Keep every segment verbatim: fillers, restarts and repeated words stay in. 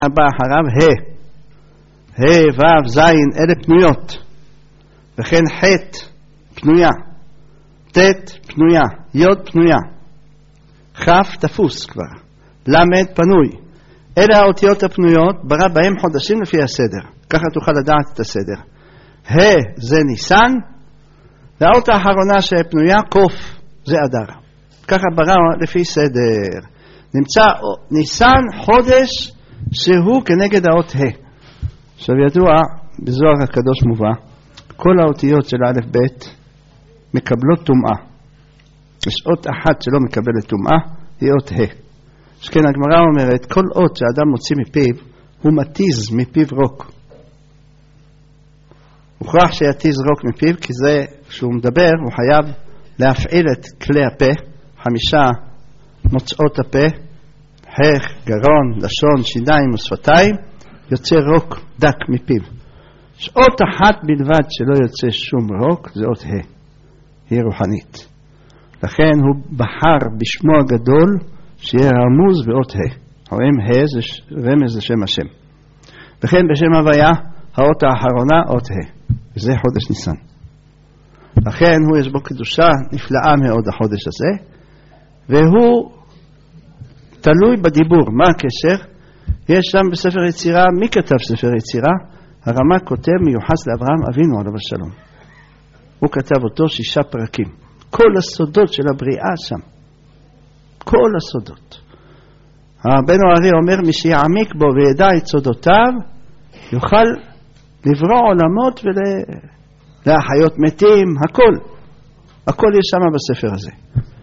הבא אחריו ה' ה' ו' ז' אלה פנויות, וכן ח' פנויה, ט' פנויה, י' פנויה, כ' תפוס כבר, למד פנוי. אלה האותיות הפנויות, ברא בהם חודשים לפי הסדר, ככה תוכל לדעת את הסדר. ה' זה ניסן, והאות האחרונה שפנויה קוף זה אדר, ככה ברא לפי סדר. נמצא ניסן חודש שהוא כנגד האות ה'. עכשיו ידוע בזוהר הקדוש מובא, כל האותיות של א' ב' מקבלות טומאה. יש אות אחת שלא מקבלת טומאה, היא אות ה'. שכן הגמרא אומרת, כל אות שאדם מוציא מפיו, הוא מתיז מפיו רוק. הוכרח שיתיז רוק מפיו, כי זה, כשהוא מדבר, הוא חייב להפעיל את כלי הפה, חמישה מוצאות הפה, חך, גרון, לשון, שיניים ושפתיים, יוצא רוק דק מפיו. יש אות אחת בלבד שלא יוצא שום רוק, זה אות ה', היא רוחנית. לכן הוא בחר בשמו הגדול שיהיה רמוז באות ה'. רואים ה' זה רמז לשם השם. וכן בשם הוויה, האות האחרונה אות ה'. וזה חודש ניסן. לכן הוא יש בו קדושה נפלאה מאוד החודש הזה, והוא תלוי בדיבור. מה הקשר? יש שם בספר יצירה, מי כתב ספר יצירה? הרמ"א כותב מיוחס לאברהם אבינו עליו השלום. הוא כתב אותו שישה פרקים. כל הסודות של הבריאה שם. כל הסודות. רבנו הארי אומר, מי שיעמיק בו וידע את סודותיו, יוכל לברוא עולמות ולהחיות מתים, הכל. הכל יש שם בספר הזה.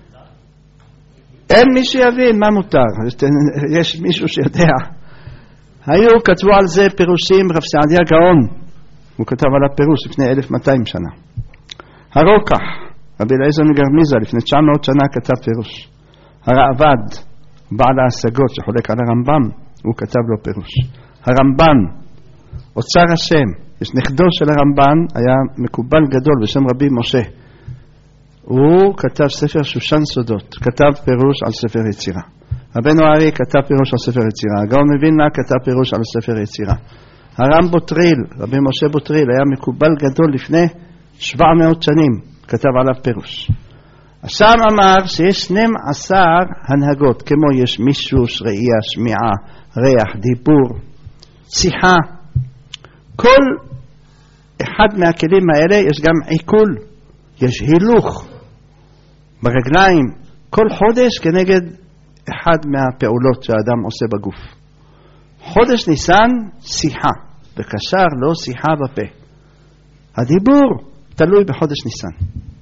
אין מי שיבין מה מותר. יש מישהו שיודע. היו, כתבו על זה פירושים, רב סעדיה גאון. הוא כתב על הפירוש לפני אלף ומאתיים שנה. הרוקח, רבי אליעזר מגרמיזה, לפני תשע מאות שנה כתב פירוש. הרעב"ד, בעל ההשגות שחולק על הרמב"ם, הוא כתב לו פירוש. הרמב"ן, אוצר השם, יש נכדו של הרמב"ן, היה מקובל גדול בשם רבי משה. הוא כתב ספר שושן סודות, כתב פירוש על ספר יצירה. רבנו הארי כתב פירוש על ספר יצירה. הגאון מווילנה כתב פירוש על ספר יצירה. הרם בוטריל, רבי משה בוטריל, היה מקובל גדול לפני שבע מאות שנים, כתב עליו פירוש. השם אמר שיש שנים עשר הנהגות, כמו יש מישוש, ראייה, שמיעה, ריח, דיבור, שיחה. כל אחד מהכלים האלה יש גם עיכול, יש הילוך ברגליים. כל חודש כנגד אחד מהפעולות שהאדם עושה בגוף. חודש ניסן, שיחה, וקשר לא שיחה בפה. הדיבור תלוי בחודש ניסן.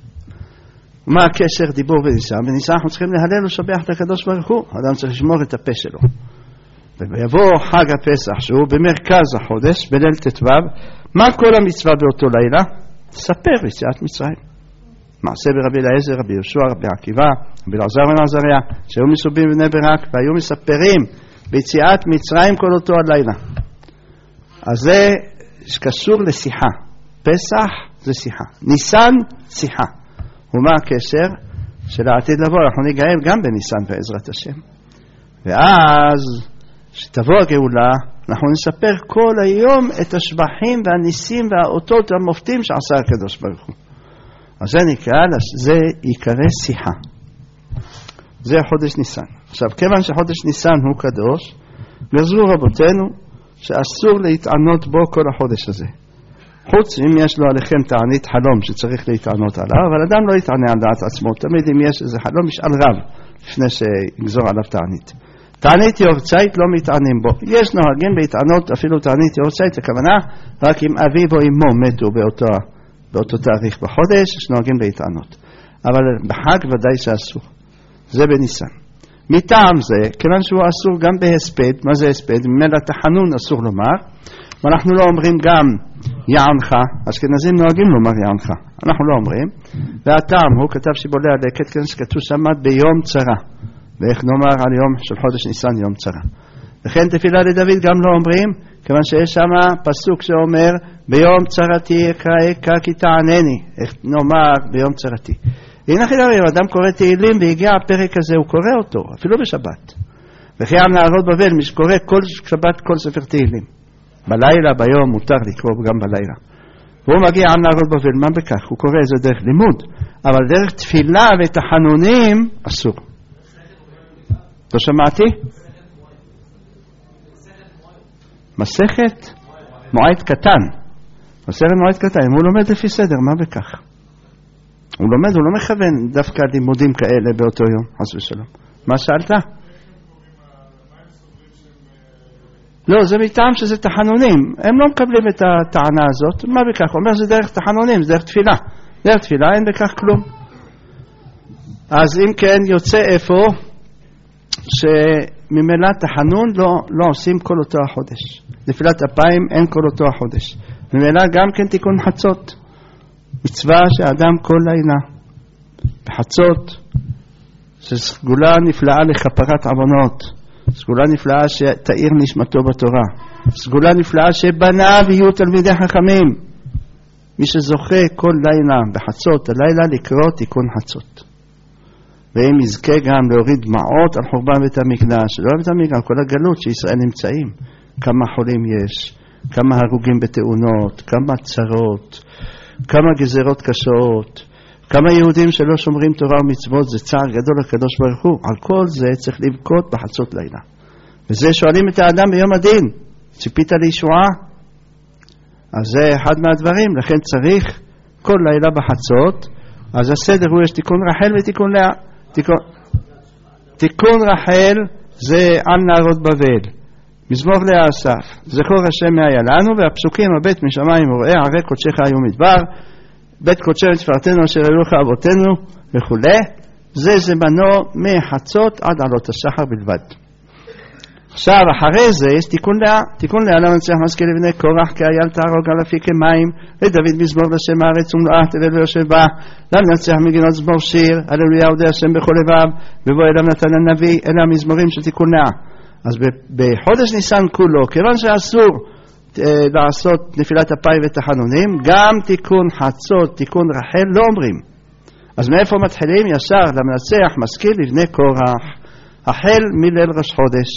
מה הקשר דיבור וניסן? בניסן אנחנו צריכים להלל ולשבח את הקדוש ברוך הוא. האדם צריך לשמור את הפה שלו. ויבוא חג הפסח שהוא במרכז החודש, בליל ט"ו, מה כל המצווה באותו לילה? ספר יציאת מצרים. מעשה ברבי אליעזר, רבי יהושע, רבי עקיבא, רבי אלעזר בן עזריה, שהיו מסובים בני ברק והיו מספרים ביציאת מצרים כל אותו הלילה. אז זה קשור לשיחה. פסח זה שיחה. ניסן, שיחה. ומה הקשר? שלעתיד לבוא אנחנו ניגאל גם בניסן בעזרת השם. ואז שתבוא הגאולה אנחנו נספר כל היום את השבחים והניסים והאותות והמופתים שעשה הקדוש ברוך הוא. אז זה נקרא, זה יקרא שיחה. זה חודש ניסן. עכשיו, כיוון שחודש ניסן הוא קדוש, גזרו רבותינו שאסור להתענות בו כל החודש הזה. חוץ אם יש לו עליכם תענית חלום שצריך להתענות עליו, אבל אדם לא יתענה על דעת עצמו. תמיד אם יש איזה חלום, ישאל רב לפני שיגזור עליו תענית. תענית יורצייט לא מתענים בו. יש נוהגים בהתענות אפילו תענית יורצייט, הכוונה רק אם אביו או אמו מתו באותו באותו תאריך בחודש, יש נוהגים להתענות. אבל בחג ודאי שאסור. זה בניסן. מטעם זה, כיוון שהוא אסור גם בהספד, מה זה הספד? ממילא תחנון אסור לומר, ואנחנו לא אומרים גם יענך, אשכנזים נוהגים לומר יענך, אנחנו לא אומרים, והטעם הוא כתב שיבולי הלקט, כיוון שכתוב שמת ביום צרה, ואיך נאמר על יום של חודש ניסן יום צרה. וכן תפילה לדוד גם לא אומרים, כיוון שיש שם פסוק שאומר ביום צרתי אקראך כי תענני, איך נאמר ביום צרתי. הנה חילרים, אדם קורא תהילים והגיע הפרק הזה, הוא קורא אותו, אפילו בשבת. וכי על נהרות בבל, מי שקורא כל שבת כל ספר תהילים. בלילה, ביום, מותר לקרוא גם בלילה. והוא מגיע על נהרות בבל, מה בכך? הוא קורא איזה דרך לימוד, אבל דרך תפילה ותחנונים אסור. לא שמעתי? מסכת מועד קטן. מסכת מועד קטן, אם הוא לומד לפי סדר, מה בכך? הוא לומד, הוא לא מכוון דווקא לימודים כאלה באותו יום, חס ושלום. מה שאלת? לא, זה מטעם שזה תחנונים. הם לא מקבלים את הטענה הזאת. מה בכך? הוא אומר זה דרך תחנונים, זה דרך תפילה. דרך תפילה אין בכך כלום. אז אם כן יוצא איפה שממילא תחנון לא, לא עושים כל אותו החודש. נפילת אפיים אין כל אותו החודש. ממילא גם כן תיקון חצות. מצווה שאדם כל לילה בחצות, שסגולה נפלאה לכפרת עוונות, סגולה נפלאה שתאיר נשמתו בתורה, סגולה נפלאה שבניו יהיו תלמידי חכמים. מי שזוכה כל לילה בחצות הלילה לקרוא תיקון חצות, ואם יזכה גם להוריד דמעות על חורבן בית המקדש, לא בית המקדש, כל הגלות שישראל נמצאים, כמה חולים יש, כמה הרוגים בתאונות, כמה צרות, כמה גזרות קשות, כמה יהודים שלא שומרים תורה ומצוות, זה צער גדול לקדוש ברוך הוא. על כל זה צריך לבכות בחצות לילה. וזה שואלים את האדם ביום הדין, ציפית לישועה? אז זה אחד מהדברים, לכן צריך כל לילה בחצות. אז הסדר הוא יש תיקון רחל ותיקון לאה. תיקון, תיקון רחל זה על נהרות בבל, מזמור לאסף, זכור השם היה לנו, והפסוקים הבית משמיים וראה ערי קודשך היו מדבר, בית קודשך תפארתנו אשר אלוהיך אבותינו וכו'. זה זמנו מחצות עד עלות השחר בלבד. עכשיו אחרי זה יש תיקון לאה. תיקון לאה למנצח מזכיר לבני קורח, כי אייל תהרוג על אפיקי מים, לדוד מזמור לשם הארץ ומלואה תלל יושב בה, למנצח מגינות זמור שיר, הללויה עודי השם בכל לבב, ובוא אליו נתן הנביא. אלה המזמורים של תיקון לאה. אז בחודש ניסן כולו, כיוון שאסור אה, לעשות נפילת אפיים ותחנונים, גם תיקון חצות, תיקון רחל לא אומרים. אז מאיפה מתחילים? ישר למנצח מזכיר לבני קורח, החל מליל ראש חודש.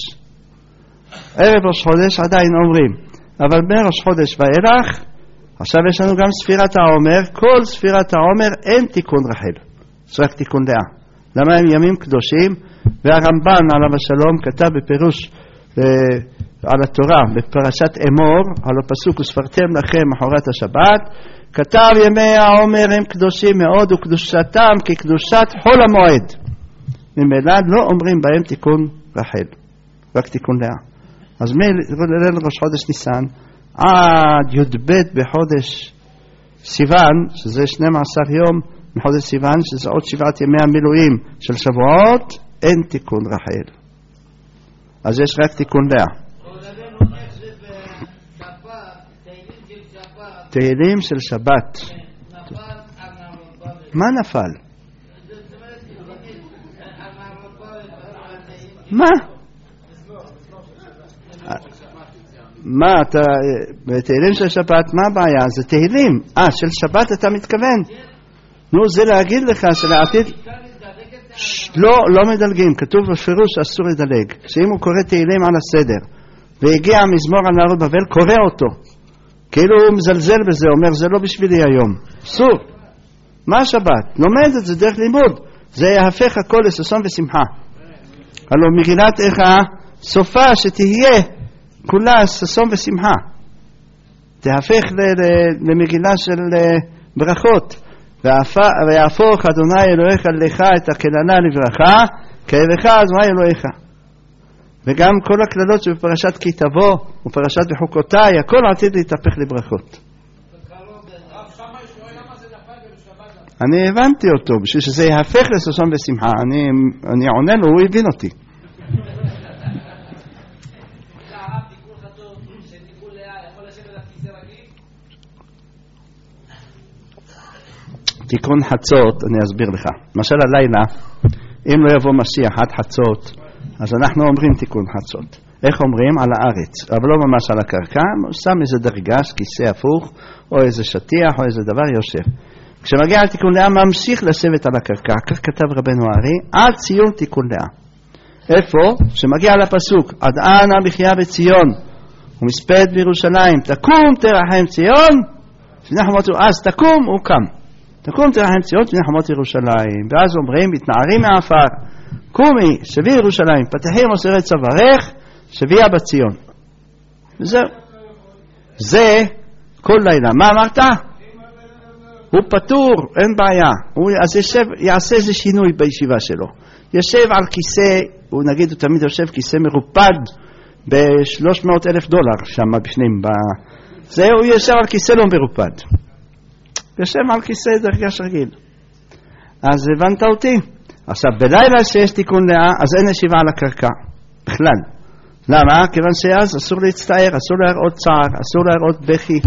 ערב ראש חודש עדיין אומרים, אבל מראש חודש ואילך, עכשיו יש לנו גם ספירת העומר. כל ספירת העומר אין תיקון רחל, זה רק תיקון לאה. למה הם ימים קדושים? והרמב"ן עליו השלום כתב בפירוש אה, על התורה בפרשת אמור, על הפסוק וספרתם לכם מחרת השבת, כתב ימי העומר הם קדושים מאוד וקדושתם כקדושת חול המועד. ממילא לא אומרים בהם תיקון רחל, רק תיקון לאה. אז מליל ראש חודש ניסן עד י"ב בחודש סיוון, שזה שנים עשר יום מחודש סיוון, שזה עוד שבעת ימי המילואים של שבועות, אין תיקון רחל. אז יש רק תיקון לאה. תהילים של שבת. מה נפל? מה? מה אתה בתהילים של שבת? מה הבעיה? זה תהילים. אה, של שבת אתה מתכוון? נו, זה להגיד לך שלעתיד לא, לא מדלגים. כתוב בפירוש שאסור לדלג, שאם הוא קורא תהילים על הסדר והגיע מזמור על נהרות בבל, קורא אותו כאילו הוא מזלזל בזה, אומר זה לא בשבילי היום, אסור. מה השבת? לומד את זה דרך לימוד, זה יהפך הכל לששון ושמחה. הלוא מגילת איכה סופה שתהיה כולה ששון ושמחה, תהפך למגילה של ברכות. ויהפוך אדוני אלוהיך לך את הקללה לברכה, כאבך אדוני אלוהיך. וגם כל הכללות שבפרשת כי תבוא ופרשת בחוקותיי, הכל עתיד להתהפך לברכות. אני הבנתי אותו בשביל שזה יהפך לששון ושמחה. אני, אני עונה לו, הוא הבין אותי. תיקון חצות, אני אסביר לך. למשל הלילה, אם לא יבוא משיח עד חצות, אז אנחנו אומרים תיקון חצות. איך אומרים? על הארץ, אבל לא ממש על הקרקע, שם איזה דרגש, כיסא הפוך, או איזה שטיח, או איזה דבר יושב. כשמגיע לתיקון לאה, ממשיך לשבת על הקרקע, כך כתב רבנו הארי, עד ציון תיקון לאה. איפה? שמגיע לפסוק, עד אנה מחיה בציון ומספד בירושלים, תקום תרחם ציון, שני חומות, אז תקום הוא קם, תקום תרחם ציון, שני חומות ירושלים, ואז אומרים, מתנערים מהעפר, קומי, שבי ירושלים, פתחי מוסרת צווארך, שבייה בציון. וזהו. זה כל לילה. מה אמרת? הוא פטור, אין בעיה. הוא אז ישב, יעשה איזה שינוי בישיבה שלו. יושב על כיסא, הוא נגיד, הוא תמיד יושב כיסא מרופד ב-שלוש מאות אלף דולר שם בפנים. ב... זה הוא יושב על כיסא לא מרופד. יושב על כיסא דרגש רגיל. אז הבנת אותי? עכשיו, בלילה שיש תיקון לאה, אז אין ישיבה על הקרקע. בכלל. למה? כיוון שאז אסור להצטער, אסור להראות צער, אסור להראות בכי.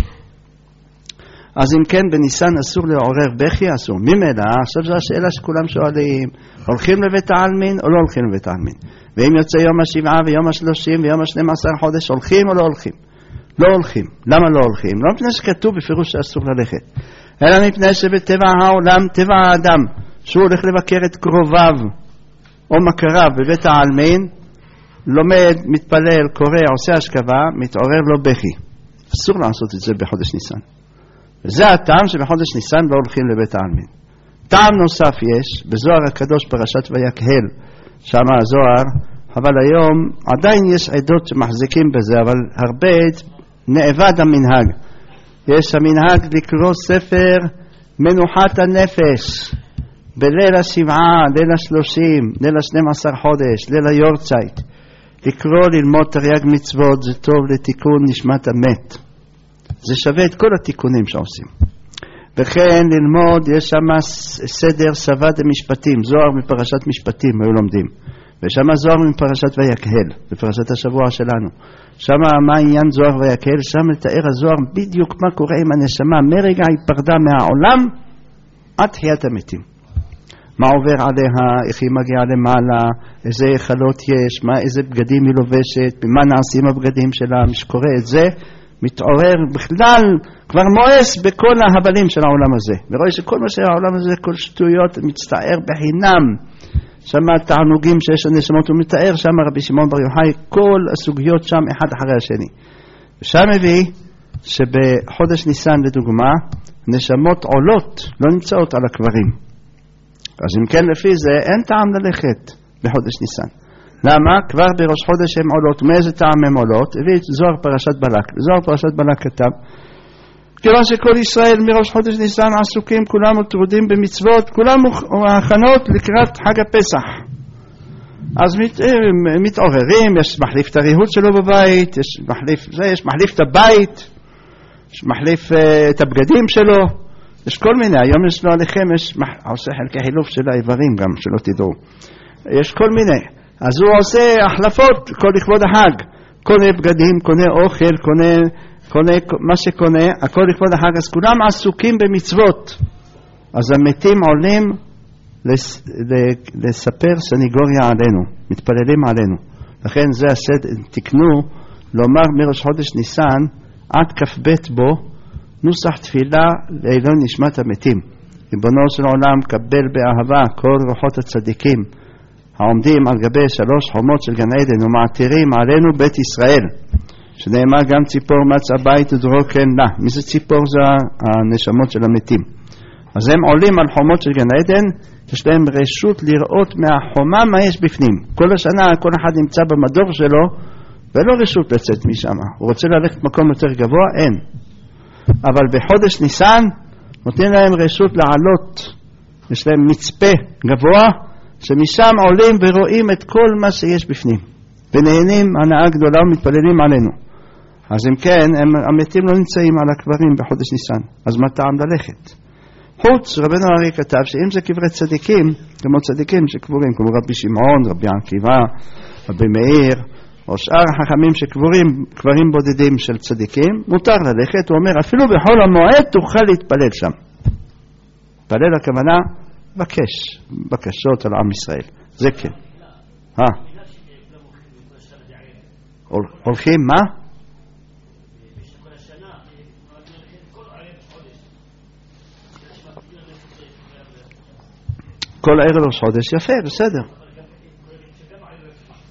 אז אם כן, בניסן אסור לעורר בכי, אסור. ממילא, עכשיו זו השאלה שכולם שואלים, הולכים לבית העלמין או לא הולכים לבית העלמין? ואם יוצא יום השבעה ויום השלושים ויום השנים עשר חודש, הולכים או לא הולכים? לא הולכים. למה לא הולכים? לא מפני שכתוב בפירוש שאסור ללכת, אלא מפני שבטבע העולם, טבע האדם, שהוא הולך לבקר את קרוביו או מכריו בבית העלמין, לומד, מתפלל, קורא, עושה השכבה, מתעורר לו בכי. אסור לעשות את זה בחודש ניסן. וזה הטעם שבחודש ניסן לא הולכים לבית העלמין. טעם נוסף יש, בזוהר הקדוש פרשת ויקהל, שם הזוהר, אבל היום עדיין יש עדות שמחזיקים בזה, אבל הרבה נאבד המנהג. יש המנהג לקרוא ספר מנוחת הנפש, בליל השבעה, ליל השלושים, ליל השנים עשר חודש, ליל היורצייט. לקרוא, ללמוד תרי"ג מצוות, זה טוב לתיקון נשמת המת. זה שווה את כל התיקונים שעושים. וכן ללמוד, יש שם סדר סבא דמשפטים, זוהר מפרשת משפטים, היו לומדים. ושם זוהר מפרשת ויקהל, בפרשת השבוע שלנו. שם מה העניין זוהר ויקהל? שם לתאר הזוהר בדיוק מה קורה עם הנשמה, מרגע היא פרדה מהעולם, עד תחיית המתים. מה עובר עליה, איך היא מגיעה למעלה, איזה חלות יש, מה, איזה בגדים היא לובשת, במה נעשים הבגדים שלה, מי שקורא את זה, מתעורר בכלל, כבר מואס בכל ההבלים של העולם הזה. ורואה שכל מה שהעולם הזה, כל שטויות, מצטער בחינם. שם התענוגים שיש הנשמות, הוא מתאר שם רבי שמעון בר יוחאי, כל הסוגיות שם אחד אחרי השני. ושם מביא שבחודש ניסן לדוגמה, נשמות עולות, לא נמצאות על הקברים. אז אם כן לפי זה, אין טעם ללכת בחודש ניסן. למה? כבר בראש חודש הם עולות. מאיזה טעם הם עולות? הביא את זוהר פרשת בלק. זוהר פרשת בלק כתב, כיוון שכל ישראל מראש חודש ניסן עסוקים, כולם מוטרדים במצוות, כולם הכנות לקראת חג הפסח. אז מת, מתעוררים, יש מחליף את הריהוט שלו בבית, יש מחליף, זה, יש מחליף את הבית, יש מחליף uh, את הבגדים שלו, יש כל מיני, היום יש לו עליכם, יש מח... עושה חלקי חילוף של האיברים גם, שלא תדעו. יש כל מיני. אז הוא עושה החלפות כל לכבוד החג. קונה בגדים, קונה אוכל, קונה, קונה מה שקונה, הכל לכבוד החג. אז כולם עסוקים במצוות. אז המתים עולים לס... לספר סניגוריה עלינו, מתפללים עלינו. לכן זה הסד, תקנו לומר מראש חודש ניסן עד כ"ב בו נוסח תפילה לעילוי נשמת המתים. ריבונו של עולם, קבל באהבה כל רוחות הצדיקים העומדים על גבי שלוש חומות של גן עדן ומעתירים עלינו בית ישראל, שנאמר גם ציפור מצא בית ודרור כן לה. מי זה ציפור? זה הנשמות של המתים. אז הם עולים על חומות של גן עדן, יש להם רשות לראות מהחומה מה יש בפנים. כל השנה כל אחד נמצא במדור שלו ולא רשות לצאת משם. הוא רוצה ללכת מקום יותר גבוה? אין. אבל בחודש ניסן נותנים להם רשות לעלות, יש להם מצפה גבוה שמשם עולים ורואים את כל מה שיש בפנים ונהנים הנאה גדולה ומתפללים עלינו. אז אם כן, הם, המתים לא נמצאים על הקברים בחודש ניסן, אז מה טעם ללכת? חוץ, רבנו הרי כתב שאם זה קברי צדיקים, כמו צדיקים שקבורים כמו רבי שמעון, רבי עקיבא, רבי מאיר או שאר החכמים שקבורים קברים בודדים של צדיקים, מותר ללכת. הוא אומר אפילו בחול המועד תוכל להתפלל שם. להתפלל הכוונה בקש, בקשות על עם ישראל, זה כן. אה? הולכים מה? כל הערב ראש חודש, יפה, בסדר.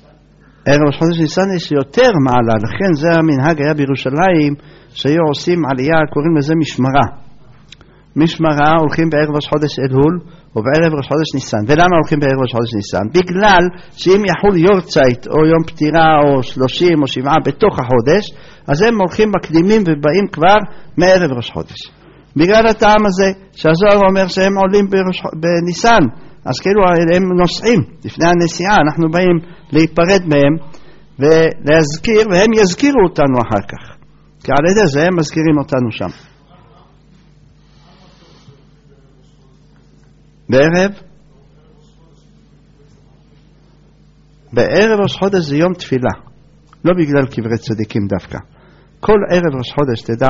ערב ראש חודש ניסן יש יותר מעלה, לכן זה המנהג היה בירושלים, שהיו עושים עלייה, קוראים לזה משמרה. משמרה הולכים בערב ראש חודש אלול, או בערב ראש חודש ניסן. ולמה הולכים בערב ראש חודש ניסן? בגלל שאם יחול יורצייט, או יום פטירה, או שלושים, או שבעה, בתוך החודש, אז הם הולכים מקדימים ובאים כבר מערב ראש חודש. בגלל הטעם הזה, שהזוהר אומר שהם עולים בראש, בניסן, אז כאילו הם נוסעים לפני הנסיעה, אנחנו באים להיפרד מהם ולהזכיר, והם יזכירו אותנו אחר כך, כי על ידי זה הם מזכירים אותנו שם. בערב בערב ראש חודש זה יום תפילה, לא בגלל קברי צדיקים דווקא. כל ערב ראש חודש תדע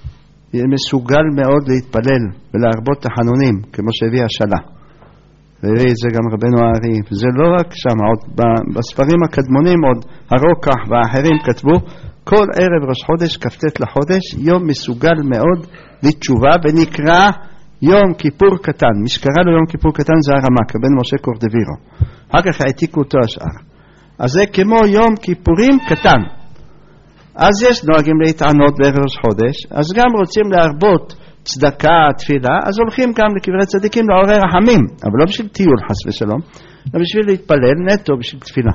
מסוגל מאוד להתפלל ולהרבות תחנונים כמו שהביא השלה, והביא את זה גם רבנו הארי. זה לא רק שם, עוד בספרים הקדמונים עוד הרוקח והאחרים כתבו כל ערב ראש חודש כ"ט לחודש יום מסוגל מאוד לתשובה, ונקרא יום כיפור קטן. מי שקרא לו יום כיפור קטן זה הרמ"ק, בן משה קורדווירו, אחר כך העתיקו אותו השאר. אז זה כמו יום כיפורים קטן. אז יש נוהגים להתענות בערב ראש חודש, אז גם רוצים להרבות צדקה, תפילה, אז הולכים גם לקברי צדיקים לעורר רחמים, אבל לא בשביל טיול חס ושלום, אלא בשביל להתפלל נטו, בשביל תפילה.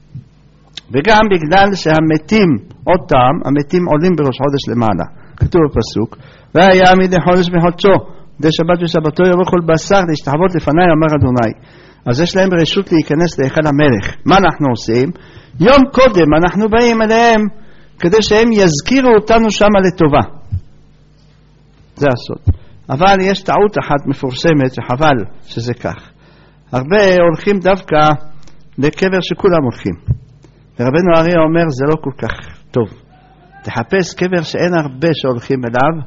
וגם בגלל שהמתים, עוד טעם, המתים עולים בראש חודש למעלה. כתוב בפסוק, והיה מדי חודש בחודשו, די שבת ושבתו יבוא כל בשר להשתחוות לפניי, אמר אדוני. אז יש להם רשות להיכנס להיכל המלך. מה אנחנו עושים? יום קודם אנחנו באים אליהם, כדי שהם יזכירו אותנו שם לטובה. זה הסוד. אבל יש טעות אחת מפורסמת, שחבל שזה כך. הרבה הולכים דווקא לקבר שכולם הולכים. ורבנו הארי אומר, זה לא כל כך טוב. תחפש קבר שאין הרבה שהולכים אליו,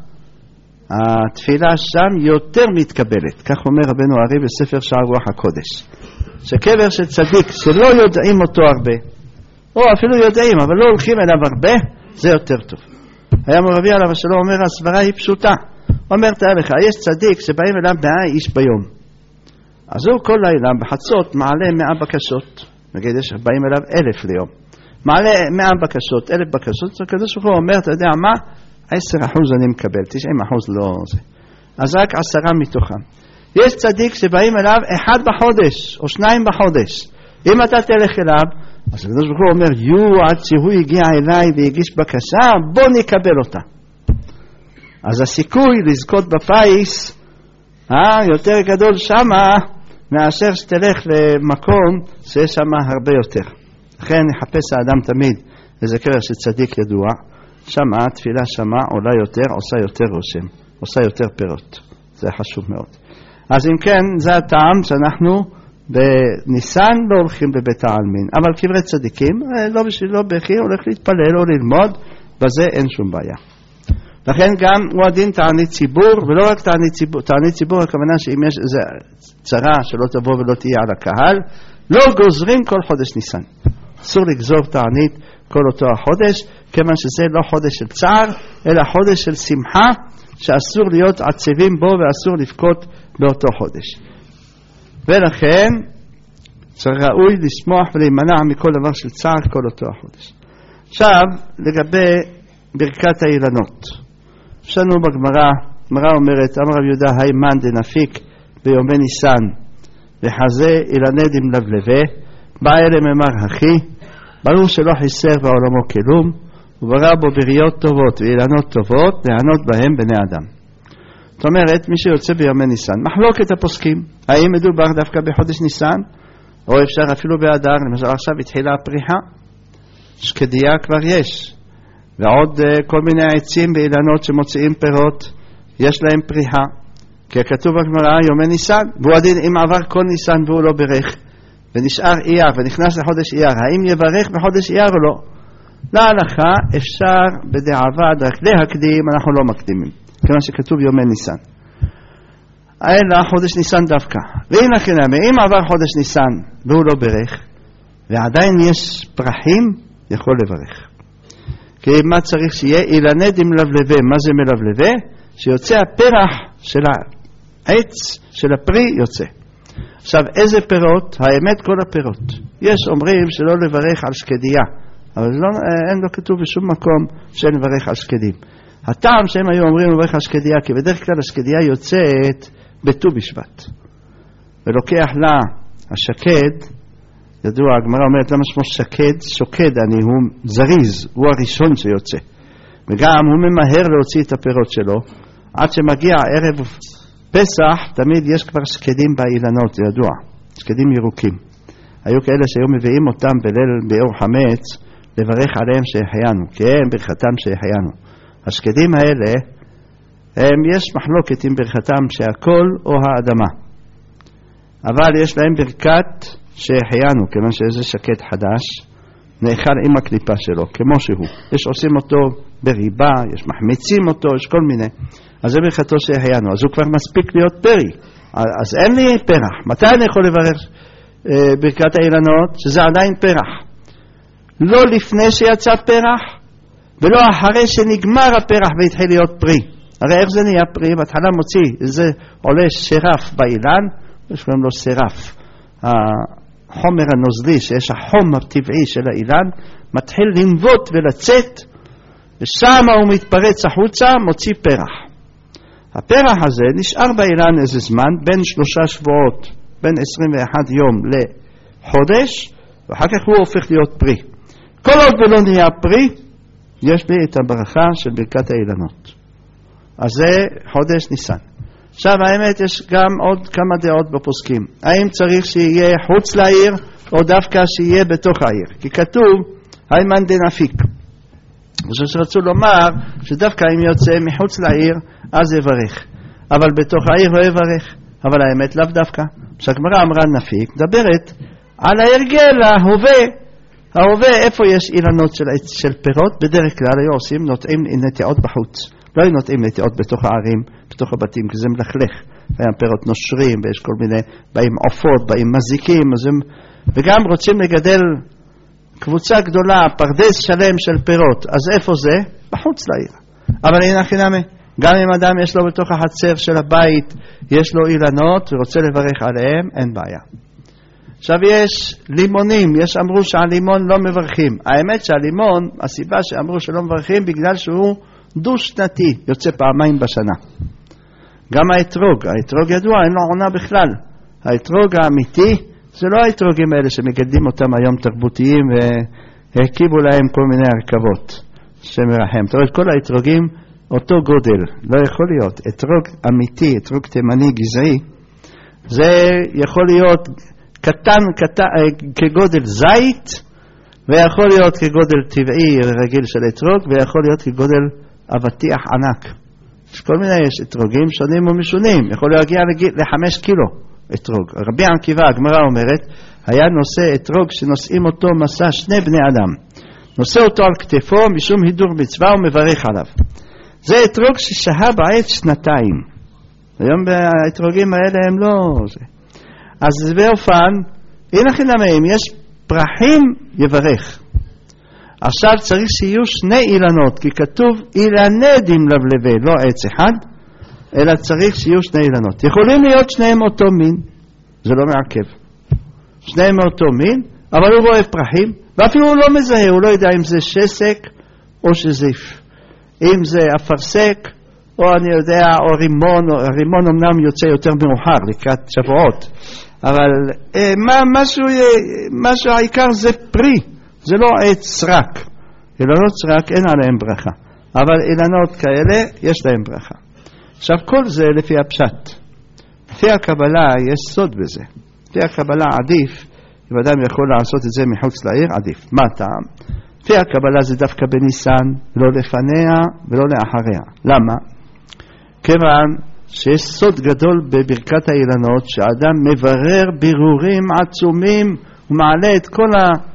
התפילה שם יותר מתקבלת. כך אומר רבנו הארי בספר שער רוח הקודש. שקבר של צדיק שלא יודעים אותו הרבה, או אפילו יודעים, אבל לא הולכים אליו הרבה, זה יותר טוב. היה מרבי עליו השלום אומר, הסברה היא פשוטה. אומר, תראה לך, יש צדיק שבאים אליו מאה איש ביום. אז הוא כל לילה בחצות מעלה מאה בקשות. נגיד, יש באים אליו אלף ליום. מעלה מאה בקשות, אלף בקשות, זה כזה שהוא אומר, אתה יודע מה? עשר אחוז אני מקבל, תשעים אחוז לא זה. אז רק עשרה מתוכם. יש צדיק שבאים אליו אחד בחודש, או שניים בחודש. אם אתה תלך אליו, אז הקדוש ברוך הוא אומר, יו, עד שהוא הגיע אליי והגיש בקשה, בוא נקבל אותה. אז הסיכוי לזכות בפיס, אה, יותר גדול שמה, מאשר שתלך למקום שיש שמה הרבה יותר. לכן נחפש האדם תמיד איזה קבר שצדיק ידוע, שמה, תפילה שמה, עולה יותר, עושה יותר רושם, עושה יותר פירות. זה חשוב מאוד. אז אם כן, זה הטעם שאנחנו בניסן לא הולכים לבית העלמין, אבל קברי צדיקים, לא בשבילו בכי, הולך להתפלל או ללמוד, בזה אין שום בעיה. לכן גם הוא הדין תענית ציבור, ולא רק תענית ציבור, תענית ציבור הכוונה שאם יש איזו צרה שלא תבוא ולא תהיה על הקהל, לא גוזרים כל חודש ניסן. אסור לגזור תענית כל אותו החודש, כיוון שזה לא חודש של צער, אלא חודש של שמחה, שאסור להיות עצבים בו ואסור לבכות באותו חודש. ולכן ראוי לשמוח ולהימנע מכל דבר של צער כל אותו החודש. עכשיו לגבי ברכת האילנות, יש לנו בגמרא, גמרא אומרת, אמר רב יהודה היימן דנפיק ביומי ניסן וחזה אילני דמלבלבה, בא אלה ממר הכי, ברור שלא חיסר בעולמו כלום, וברא בו בריות טובות ואילנות טובות להנות בהם בני אדם. זאת אומרת, מי שיוצא ביומי ניסן, מחלוקת הפוסקים, האם מדובר דווקא בחודש ניסן, או אפשר אפילו באדר, למשל עכשיו התחילה הפריחה, שקדיה כבר יש, ועוד uh, כל מיני עצים ואילנות שמוציאים פירות, יש להם פריחה, כי כתוב בגמרא יומי ניסן, והוא הדין אם עבר כל ניסן והוא לא ברך, ונשאר אייר ונכנס לחודש אייר, האם יברך בחודש אייר או לא? להלכה אפשר בדיעבד רק להקדים, אנחנו לא מקדימים, כיוון שכתוב יומי ניסן. אלא חודש ניסן דווקא. ואם לכן, אם עבר חודש ניסן והוא לא ברך, ועדיין יש פרחים, יכול לברך. כי מה צריך שיהיה? אילני דמלבלבה. מה זה מלבלבה? שיוצא הפרח של העץ, של הפרי יוצא. עכשיו, איזה פירות? האמת כל הפירות. יש אומרים שלא לברך על שקדיה, אבל לא, אין לו כתוב בשום מקום שאין לברך על שקדים. הטעם שהם היו אומרים לברך על שקדיה, כי בדרך כלל השקדיה יוצאת בט"ו בשבט. ולוקח לה השקד, ידוע, הגמרא אומרת למה שמו שקד, שוקד אני, הוא זריז, הוא הראשון שיוצא. וגם הוא ממהר להוציא את הפירות שלו, עד שמגיע ערב פסח, תמיד יש כבר שקדים באילנות, זה ידוע, שקדים ירוקים. היו כאלה שהיו מביאים אותם בליל באור חמץ, לברך עליהם שהחיינו, כי הם ברכתם שהחיינו. השקדים האלה, הם, יש מחלוקת עם ברכתם שהכל או האדמה. אבל יש להם ברכת שהחיינו, כיוון שזה שקד חדש, נאכל עם הקליפה שלו, כמו שהוא. יש עושים אותו בריבה, יש מחמיצים אותו, יש כל מיני. אז זה ברכתו שהחיינו, אז הוא כבר מספיק להיות פרי. אז אין לי פרח. מתי אני יכול לברך אה, ברכת האילנות? שזה עדיין פרח. לא לפני שיצא פרח, ולא אחרי שנגמר הפרח והתחיל להיות פרי. הרי איך זה נהיה פרי? בהתחלה מוציא, זה עולה שרף באילן, יש להם לו שרף. החומר הנוזלי, שיש החום הטבעי של האילן, מתחיל לנבוט ולצאת, ושם הוא מתפרץ החוצה, מוציא פרח. הפרח הזה נשאר באילן איזה זמן, בין שלושה שבועות, בין עשרים ואחד יום לחודש, ואחר כך הוא הופך להיות פרי. כל עוד ולא נהיה פרי, יש לי את הברכה של ברכת האילנות. אז זה חודש ניסן. עכשיו האמת יש גם עוד כמה דעות בפוסקים. האם צריך שיהיה חוץ לעיר, או דווקא שיהיה בתוך העיר? כי כתוב, היימן דנפיק. ושרצו לומר שדווקא אם יוצא מחוץ לעיר, אז יברך. אבל בתוך העיר לא יברך. אבל האמת לאו דווקא. כשהגמרא אמרה נפיק, מדברת על ההרגל, ההווה. ההווה, איפה יש אילנות של, של פירות? בדרך כלל היו עושים, נוטעים נטיעות בחוץ. לא היו נוטעים נטיעות בתוך הערים, בתוך הבתים, כי זה מלכלך. היה פירות נושרים, ויש כל מיני, באים עופות, באים מזיקים, הם, וגם רוצים לגדל קבוצה גדולה, פרדס שלם של פירות. אז איפה זה? בחוץ לעיר. אבל הנה חינמי, גם אם אדם יש לו בתוך החצר של הבית, יש לו אילנות, ורוצה לברך עליהם, אין בעיה. עכשיו יש לימונים, יש אמרו שהלימון לא מברכים. האמת שהלימון, הסיבה שאמרו שלא מברכים, בגלל שהוא דו שנתי, יוצא פעמיים בשנה. גם האתרוג, האתרוג ידוע, אין לו עונה בכלל. האתרוג האמיתי, זה לא האתרוגים האלה שמגדלים אותם היום תרבותיים, והקיבו להם כל מיני הרכבות, שמרחם. תראו, כל האתרוגים אותו גודל, לא יכול להיות. אתרוג אמיתי, אתרוג תימני גזעי, זה יכול להיות קטן, קטן כגודל זית, ויכול להיות כגודל טבעי רגיל של אתרוג, ויכול להיות כגודל אבטיח ענק. יש כל מיני, יש אתרוגים שונים ומשונים, יכול להגיע לגיל, לחמש קילו אתרוג. רבי עקיבא, הגמרא אומרת, היה נושא אתרוג שנושאים אותו מסע שני בני אדם. נושא אותו על כתפו משום הידור מצווה ומברך עליו. זה אתרוג ששהה בעת שנתיים. היום האתרוגים האלה הם לא זה. אז באופן, הנה חינמים, יש פרחים יברך. עכשיו צריך שיהיו שני אילנות, כי כתוב אילנדים לבלבי, לא עץ אחד, אלא צריך שיהיו שני אילנות. יכולים להיות שניהם אותו מין, זה לא מעכב. שניהם אותו מין, אבל הוא רואה פרחים, ואפילו הוא לא מזהה, הוא לא יודע אם זה שסק או שזיף. אם זה אפרסק, או אני יודע, או רימון, או, רימון אמנם יוצא יותר מאוחר, לקראת שבועות. אבל אה, מה, משהו, משהו העיקר זה פרי, זה לא עץ סרק. אילנות סרק אין עליהם ברכה, אבל אילנות כאלה יש להם ברכה. עכשיו כל זה לפי הפשט. לפי הקבלה יש סוד בזה. לפי הקבלה עדיף, אם אדם יכול לעשות את זה מחוץ לעיר, עדיף. מה טעם? לפי הקבלה זה דווקא בניסן, לא לפניה ולא לאחריה. למה? כיוון שיש סוד גדול בברכת האילנות, שאדם מברר בירורים עצומים, ומעלה את כל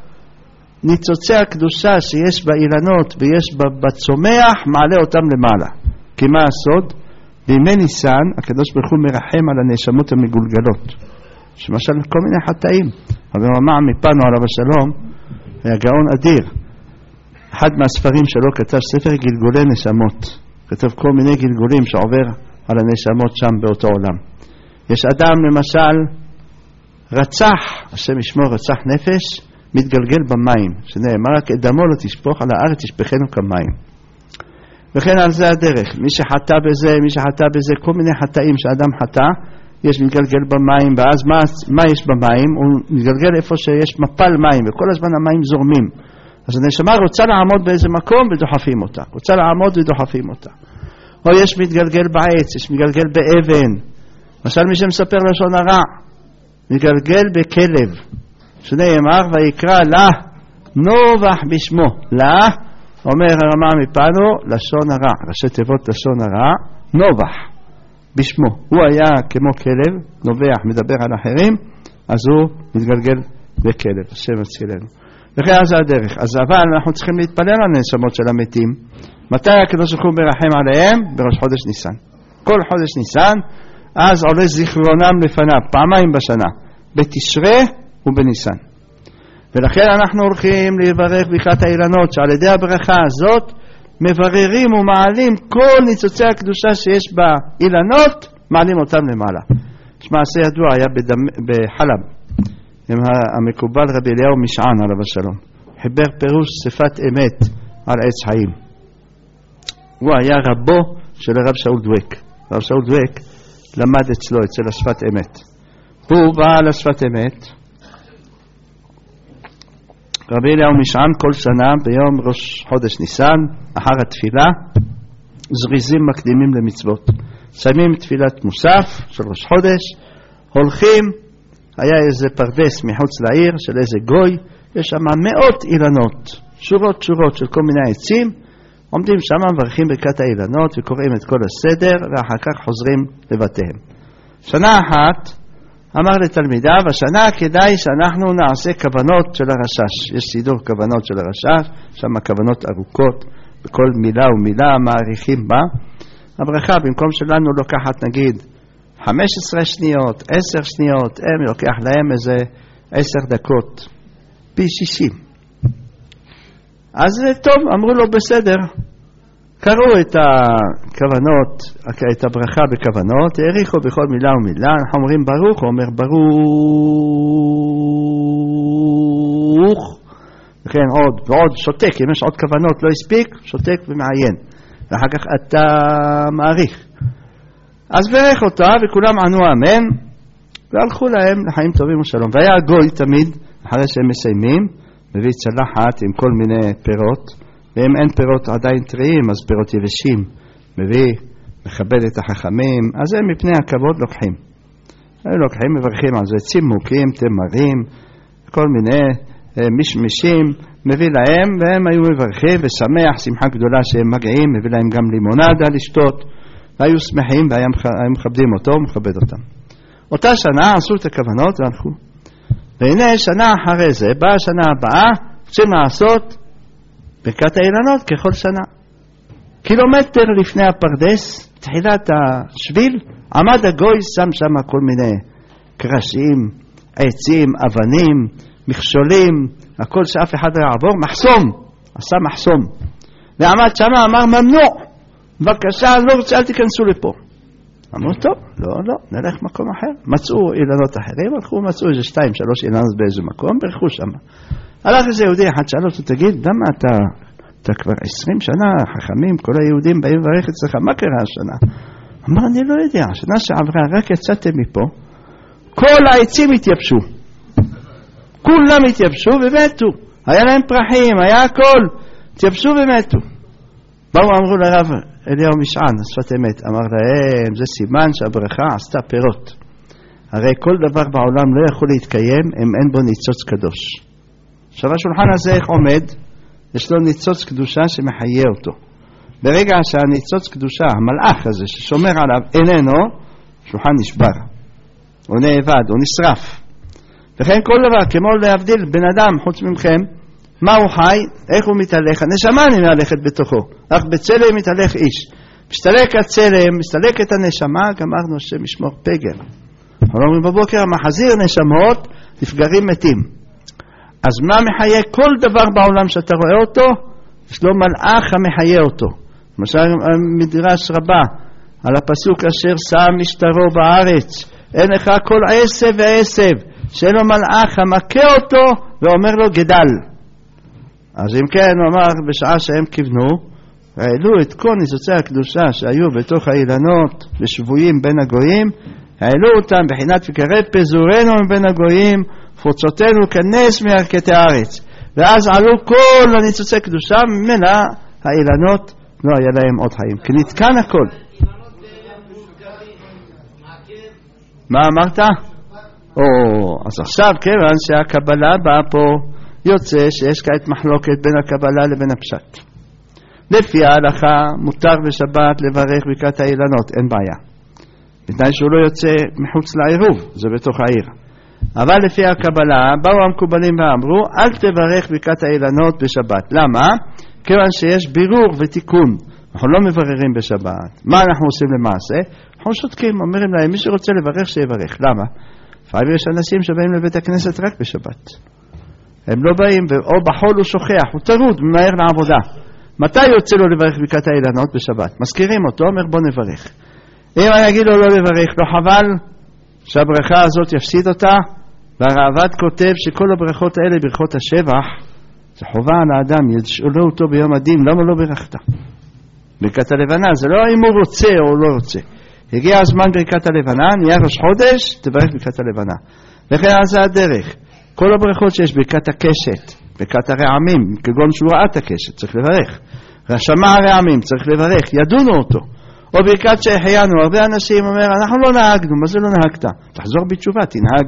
הניצוצי הקדושה שיש באילנות ויש בצומח, מעלה אותם למעלה. כי מה הסוד? בימי ניסן, הקדוש ברוך הוא מרחם על הנשמות המגולגלות. שמשל כל מיני חטאים. אבל ממע מפנו עליו השלום, היה גאון אדיר. אחד מהספרים שלו כתב ספר גלגולי נשמות. כתב כל מיני גלגולים שעובר על הנשמות שם באותו עולם. יש אדם למשל רצח, השם ישמור רצח נפש, מתגלגל במים, שנאמר רק דמו לא תשפוך, על הארץ תשפכנו כמים. וכן על זה הדרך, מי שחטא בזה, מי שחטא בזה, כל מיני חטאים שאדם חטא, יש מתגלגל במים, ואז מה, מה יש במים? הוא מתגלגל איפה שיש מפל מים, וכל הזמן המים זורמים. אז הנשמה רוצה לעמוד באיזה מקום ודוחפים אותה, רוצה לעמוד ודוחפים אותה. או יש מתגלגל בעץ, יש מתגלגל באבן, למשל מי שמספר לשון הרע, מתגלגל בכלב, שנאמר ויקרא לה נובח בשמו, לה, אומר הרמה מפנו, לשון הרע, ראשי תיבות לשון הרע, נובח בשמו, הוא היה כמו כלב, נובח, מדבר על אחרים, אז הוא מתגלגל בכלב, השם הצילנו. וכן אז הדרך, אז אבל אנחנו צריכים להתפלל על הנשמות של המתים. מתי הקדוש ברוך הוא מרחם עליהם? בראש חודש ניסן. כל חודש ניסן, אז עולה זיכרונם לפניו, פעמיים בשנה, בתשרה ובניסן. ולכן אנחנו הולכים לברך ברכת האילנות, שעל ידי הברכה הזאת מבררים ומעלים כל ניצוצי הקדושה שיש באילנות, מעלים אותם למעלה. יש מעשה ידוע, היה בדמ... בחלב, עם המקובל רבי אליהו משען עליו השלום, חיבר פירוש שפת אמת על עץ חיים. הוא היה רבו של הרב שאול דוויק. הרב שאול דוויק למד אצלו, אצל השפת אמת. הוא בא לשפת אמת. רבי אליהו משען כל שנה ביום ראש חודש ניסן, אחר התפילה, זריזים מקדימים למצוות. שמים תפילת מוסף של ראש חודש, הולכים, היה איזה פרדס מחוץ לעיר של איזה גוי, יש שם מאות אילנות, שורות שורות של כל מיני עצים, עומדים שם, מברכים ברכת האילנות וקוראים את כל הסדר, ואחר כך חוזרים לבתיהם. שנה אחת אמר לתלמידיו, השנה כדאי שאנחנו נעשה כוונות של הרשש. יש סידור כוונות של הרשש, שם כוונות ארוכות, בכל מילה ומילה מעריכים בה. הברכה במקום שלנו לוקחת נגיד חמש עשרה שניות, עשר שניות, הם לוקח להם איזה עשר דקות, פי שישים. אז טוב, אמרו לו בסדר, קראו את הכוונות, את הברכה בכוונות, העריכו בכל מילה ומילה, אנחנו אומרים ברוך, הוא אומר ברוך, וכן עוד ועוד, שותק, אם יש עוד כוונות לא הספיק, שותק ומעיין, ואחר כך אתה מעריך. אז ברך אותה וכולם ענו אמן, והלכו להם לחיים טובים ושלום. והיה הגוי תמיד, אחרי שהם מסיימים, מביא צלחת עם כל מיני פירות, ואם אין פירות עדיין טריים, אז פירות יבשים, מביא, מכבד את החכמים, אז הם מפני הכבוד לוקחים. הם לוקחים, מברכים על זה, צימוקים, תמרים, כל מיני אה, משמשים, מביא להם, והם היו מברכים, ושמח, שמחה גדולה שהם מגיעים, מביא להם גם לימונדה לשתות, והיו שמחים, והיו מכבדים אותו, מכבד אותם. אותה שנה עשו את הכוונות והלכו. והנה שנה אחרי זה, באה השנה הבאה, רוצים לעשות ברכת האילנות ככל שנה. קילומטר לפני הפרדס, תחילת השביל, עמד הגוי, שם שם כל מיני קרשים, עצים, אבנים, מכשולים, הכל שאף אחד לא יעבור, מחסום, עשה מחסום. ועמד שם, אמר ממנוע, בבקשה, לא רוצה, אל תיכנסו לפה. אמרו, טוב, לא, לא, נלך מקום אחר. מצאו אילנות אחרים, הלכו, מצאו איזה שתיים, שלוש אילנות באיזה מקום, ברכו שם. הלך איזה יהודי אחד, שאל אותו, תגיד, למה אתה, אתה כבר עשרים שנה, חכמים, כל היהודים באים לברך אצלך, מה קרה השנה? אמר, אני לא יודע, השנה שעברה, רק יצאתם מפה, כל העצים התייבשו. כולם התייבשו ומתו. היה להם פרחים, היה הכל, התייבשו ומתו. באו אמרו לרב אליהו משען, השפת אמת, אמר להם, זה סימן שהברכה עשתה פירות. הרי כל דבר בעולם לא יכול להתקיים אם אין בו ניצוץ קדוש. עכשיו השולחן הזה איך עומד? יש לו ניצוץ קדושה שמחיה אותו. ברגע שהניצוץ קדושה, המלאך הזה ששומר עליו איננו, שולחן נשבר. הוא נאבד, הוא נשרף. וכן כל דבר, כמו להבדיל בן אדם חוץ ממכם, מה הוא חי? איך הוא מתהלך? הנשמה נמלכת בתוכו, אך בצלם מתהלך איש. משתלק הצלם, משתלק את הנשמה, גמרנו השם ישמור פגר. אנחנו אומרים בבוקר, המחזיר נשמות, נפגרים מתים. אז מה מחיה? כל דבר בעולם שאתה רואה אותו, יש לו מלאך המחיה אותו. למשל מדרש רבה, על הפסוק אשר שם משטרו בארץ, אין לך כל עשב ועשב, שאין לו מלאך המכה אותו ואומר לו גדל. אז אם כן הוא אמר בשעה שהם כיוונו העלו את כל ניצוצי הקדושה שהיו בתוך האילנות ושבויים בין הגויים, העלו אותם בחינת וקרא פזורנו מבין הגויים פרוצותינו כנס מירכתי הארץ. ואז עלו כל הניצוצי קדושה, ממנה האילנות לא היה להם עוד חיים, כי נתקן הכל. מה אמרת? או, אז עכשיו כיוון שהקבלה באה פה יוצא שיש כעת מחלוקת בין הקבלה לבין הפשט. לפי ההלכה מותר בשבת לברך ברכת האילנות, אין בעיה, בתנאי שהוא לא יוצא מחוץ לעירוב, זה בתוך העיר. אבל לפי הקבלה באו המקובלים ואמרו אל תברך ברכת האילנות בשבת. למה? כיוון שיש בירור ותיקון, אנחנו לא מבררים בשבת. מה אנחנו עושים למעשה? אנחנו שותקים, אומרים להם מי שרוצה לברך שיברך. למה? לפעמים יש אנשים שבאים לבית הכנסת רק בשבת, הם לא באים, או בחול הוא שוכח, הוא תרוד, ממהר לעבודה. מתי יוצא לו לברך ברכת האילנות? בשבת. מזכירים אותו, אומר בוא נברך. אם אני אגיד לו לא לברך, לא חבל שהברכה הזאת יפסיד אותה? והרעב"ד כותב שכל הברכות האלה, ברכות השבח, זה חובה על האדם, ישאלו אותו ביום הדין, למה לא ברכת? ברכת הלבנה, זה לא אם הוא רוצה או לא רוצה. הגיע הזמן ברכת הלבנה, נהיה ראש חודש, תברך ברכת הלבנה. וכן על זה הדרך. כל הברכות שיש ברכת הקשת, ברכת הרעמים, כגון שבועת הקשת, צריך לברך. רשמה הרעמים, צריך לברך, ידונו אותו. או ברכת שהחיינו, הרבה אנשים אומר, אנחנו לא נהגנו, מה זה לא נהגת? תחזור בתשובה, תנהג.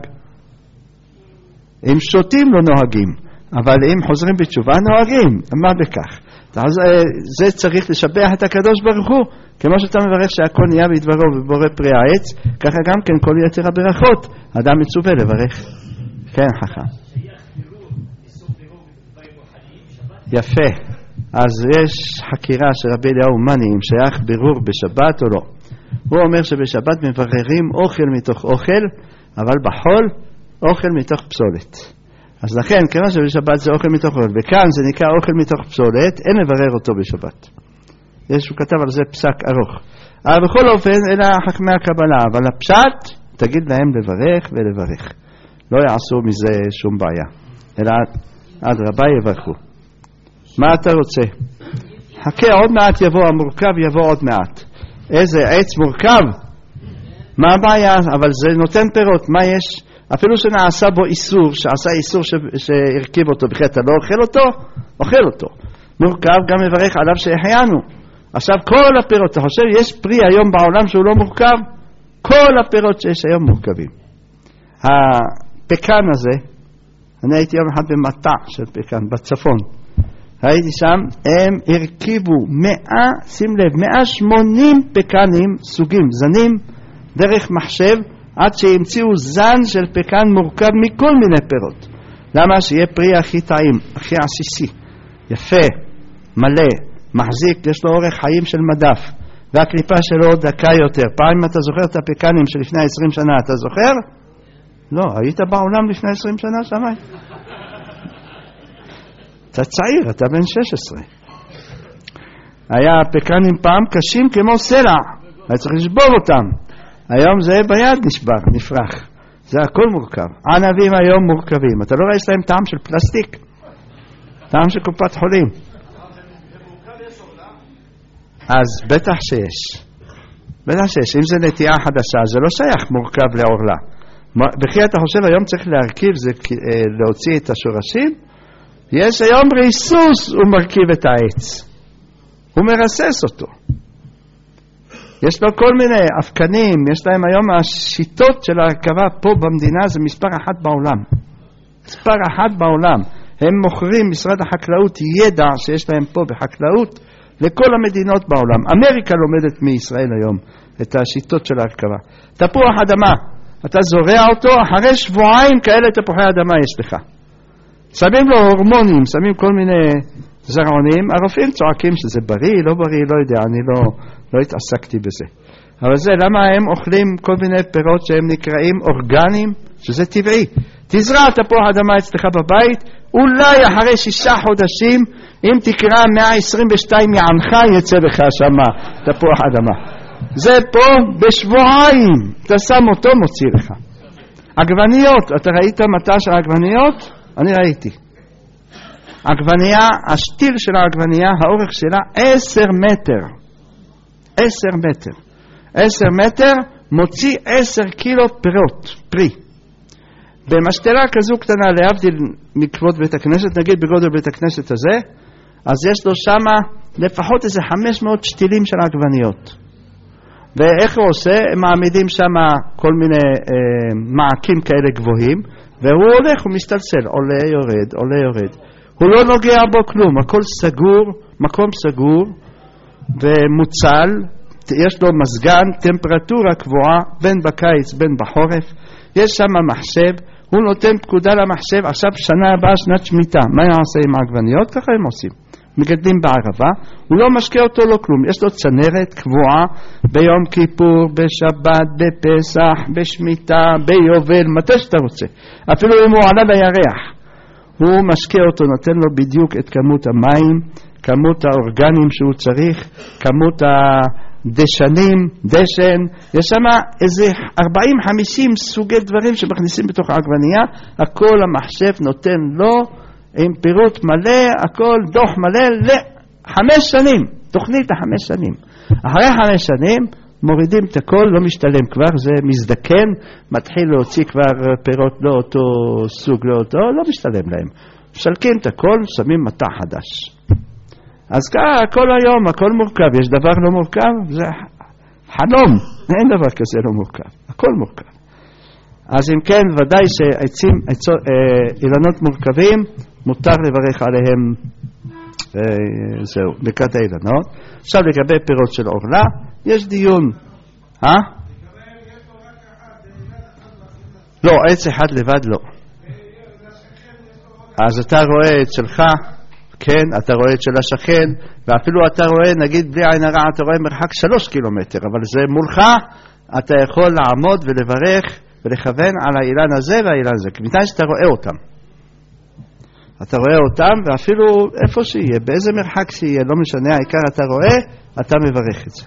אם שותים לא נוהגים, אבל אם חוזרים בתשובה נוהגים, מה בכך? זה צריך לשבח את הקדוש ברוך הוא, כמו שאתה מברך שהכל נהיה בדברו ובורא פרי העץ, ככה גם כן כל יתר הברכות, אדם מצווה לברך. כן חכם. יפה. אז יש חקירה של רבי אליהו מאני אם שייך בירור בשבת או לא. הוא אומר שבשבת מבררים אוכל מתוך אוכל, אבל בחול אוכל מתוך פסולת. אז לכן, כיוון שבשבת זה אוכל מתוך אוכל, וכאן זה נקרא אוכל מתוך פסולת, אין לברר אותו בשבת. יש, הוא כתב על זה פסק ארוך. אבל בכל אופן, אלה חכמי הקבלה, אבל הפשט, תגיד להם לברך ולברך. לא יעשו מזה שום בעיה. אלא עד רבה יברכו. מה אתה רוצה? חכה, עוד מעט יבוא המורכב, יבוא עוד מעט. איזה עץ מורכב? מה הבעיה? אבל זה נותן פירות, מה יש? אפילו שנעשה בו איסור, שעשה איסור שהרכיב אותו, בכלל אתה לא אוכל אותו? אוכל אותו. מורכב גם מברך עליו שהחיינו. עכשיו כל הפירות, אתה חושב, יש פרי היום בעולם שהוא לא מורכב? כל הפירות שיש היום מורכבים. הפקן הזה, אני הייתי יום אחד במטע של פקן, בצפון. הייתי שם, הם הרכיבו מאה, שים לב, מאה שמונים פקנים, סוגים, זנים, דרך מחשב, עד שהמציאו זן של פקן מורכב מכל מיני פירות. למה? שיהיה פרי הכי טעים, הכי עסיסי, יפה, מלא, מחזיק, יש לו אורך חיים של מדף, והקליפה שלו דקה יותר. פעם אתה זוכר את הפקנים שלפני עשרים שנה, אתה זוכר? לא, היית בעולם לפני עשרים שנה שמי? אתה צעיר, אתה בן שש עשרה. היה הפקנים פעם קשים כמו סלע, היה צריך לשבור אותם. היום זה ביד נשבר, נפרח. זה הכל מורכב. ענבים היום מורכבים. אתה לא רואה יש להם טעם של פלסטיק? טעם של קופת חולים. אז בטח שיש. בטח שיש. אם זה נטייה חדשה, זה לא שייך מורכב לעורלה. בכי אתה חושב היום צריך להרכיב, זה להוציא את השורשים? יש היום ריסוס, הוא מרכיב את העץ. הוא מרסס אותו. יש לו כל מיני אפקנים, יש להם היום השיטות של הרכבה פה במדינה, זה מספר אחת בעולם. מספר אחת בעולם. הם מוכרים, משרד החקלאות, ידע שיש להם פה בחקלאות, לכל המדינות בעולם. אמריקה לומדת מישראל היום את השיטות של הרכבה. תפוח אדמה, אתה זורע אותו, אחרי שבועיים כאלה תפוחי אדמה יש לך. שמים לו הורמונים, שמים כל מיני זרעונים, הרופאים צועקים שזה בריא, לא בריא, לא יודע, אני לא, לא התעסקתי בזה. אבל זה, למה הם אוכלים כל מיני פירות שהם נקראים אורגניים, שזה טבעי. תזרע תפוח אדמה אצלך בבית, אולי אחרי שישה חודשים, אם תקרא מאה עשרים ושתיים יענך, יצא לך שמה תפוח אדמה. זה פה בשבועיים, אתה שם אותו מוציא לך. עגבניות, אתה ראית מטע של עגבניות? אני ראיתי. עגבנייה, השתיל של העגבנייה, האורך שלה עשר מטר. עשר מטר. עשר מטר מוציא עשר קילו פירות, פרי. במשתלה כזו קטנה, להבדיל מכבוד בית הכנסת, נגיד בגודל בית הכנסת הזה, אז יש לו שמה לפחות איזה חמש מאות שתילים של עגבניות. ואיך הוא עושה? הם מעמידים שמה כל מיני אה, מעקים כאלה גבוהים, והוא הולך, הוא מסתלסל, עולה, יורד, עולה, יורד. הוא לא נוגע בו כלום, הכל סגור, מקום סגור ומוצל, יש לו מזגן, טמפרטורה קבועה, בין בקיץ, בין בחורף, יש שם מחשב, הוא נותן פקודה למחשב, עכשיו שנה הבאה שנת שמיטה, מה יעשה עם העגבניות? ככה הם עושים, מגדלים בערבה, הוא לא משקה אותו לא כלום, יש לו צנרת קבועה ביום כיפור, בשבת, בפסח, בשמיטה, ביובל, מתי שאתה רוצה, אפילו אם הוא עלה לירח, הוא משקה אותו, נותן לו בדיוק את כמות המים, כמות האורגנים שהוא צריך, כמות הדשנים, דשן, יש שם איזה ארבעים חמישים סוגי דברים שמכניסים בתוך העגבנייה, הכל המחשב נותן לו עם פירוט מלא, הכל דוח מלא לחמש שנים, תוכנית לחמש שנים. אחרי חמש שנים מורידים את הכל, לא משתלם כבר, זה מזדקן, מתחיל להוציא כבר פירות לא אותו סוג, לא אותו, לא משתלם להם. משלקים את הכל, שמים מטע חדש. אז ככה, כל היום, הכל מורכב, יש דבר לא מורכב, זה חלום, אין דבר כזה לא מורכב, הכל מורכב. אז אם כן, ודאי שעצים, אילנות מורכבים, מותר לברך עליהם, זהו, ברכת האילנות. עכשיו לגבי פירות של אורלה, יש דיון, אה? לא, עץ אחד לבד לא. אז אתה רואה את שלך, כן, אתה רואה את של השכן, ואפילו אתה רואה, נגיד בלי עין הרע, אתה רואה מרחק שלוש קילומטר, אבל זה מולך, אתה יכול לעמוד ולברך ולכוון על האילן הזה והאילן הזה, כמובן שאתה רואה אותם. אתה רואה אותם, ואפילו איפה שיהיה, באיזה מרחק שיהיה, לא משנה, העיקר אתה רואה, אתה מברך את זה.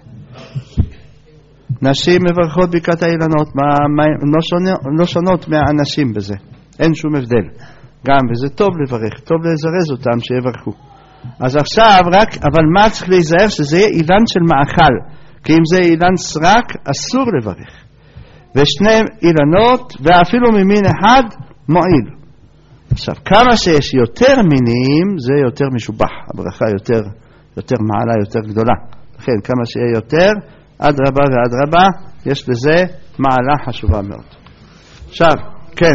נשים מברכות ברכת האילנות, מה, מה, לא, שונות, לא שונות מהאנשים בזה, אין שום הבדל. גם, וזה טוב לברך, טוב לזרז אותם שיברכו. אז עכשיו רק, אבל מה צריך להיזהר? שזה יהיה אילן של מאכל, כי אם זה אילן סרק, אסור לברך. ושני אילנות, ואפילו ממין אחד, מועיל. עכשיו, כמה שיש יותר מינים, זה יותר משובח, הברכה יותר, יותר מעלה, יותר גדולה. לכן, כמה שיהיה יותר, עד רבה ועד רבה, יש לזה מעלה חשובה מאוד. עכשיו, כן.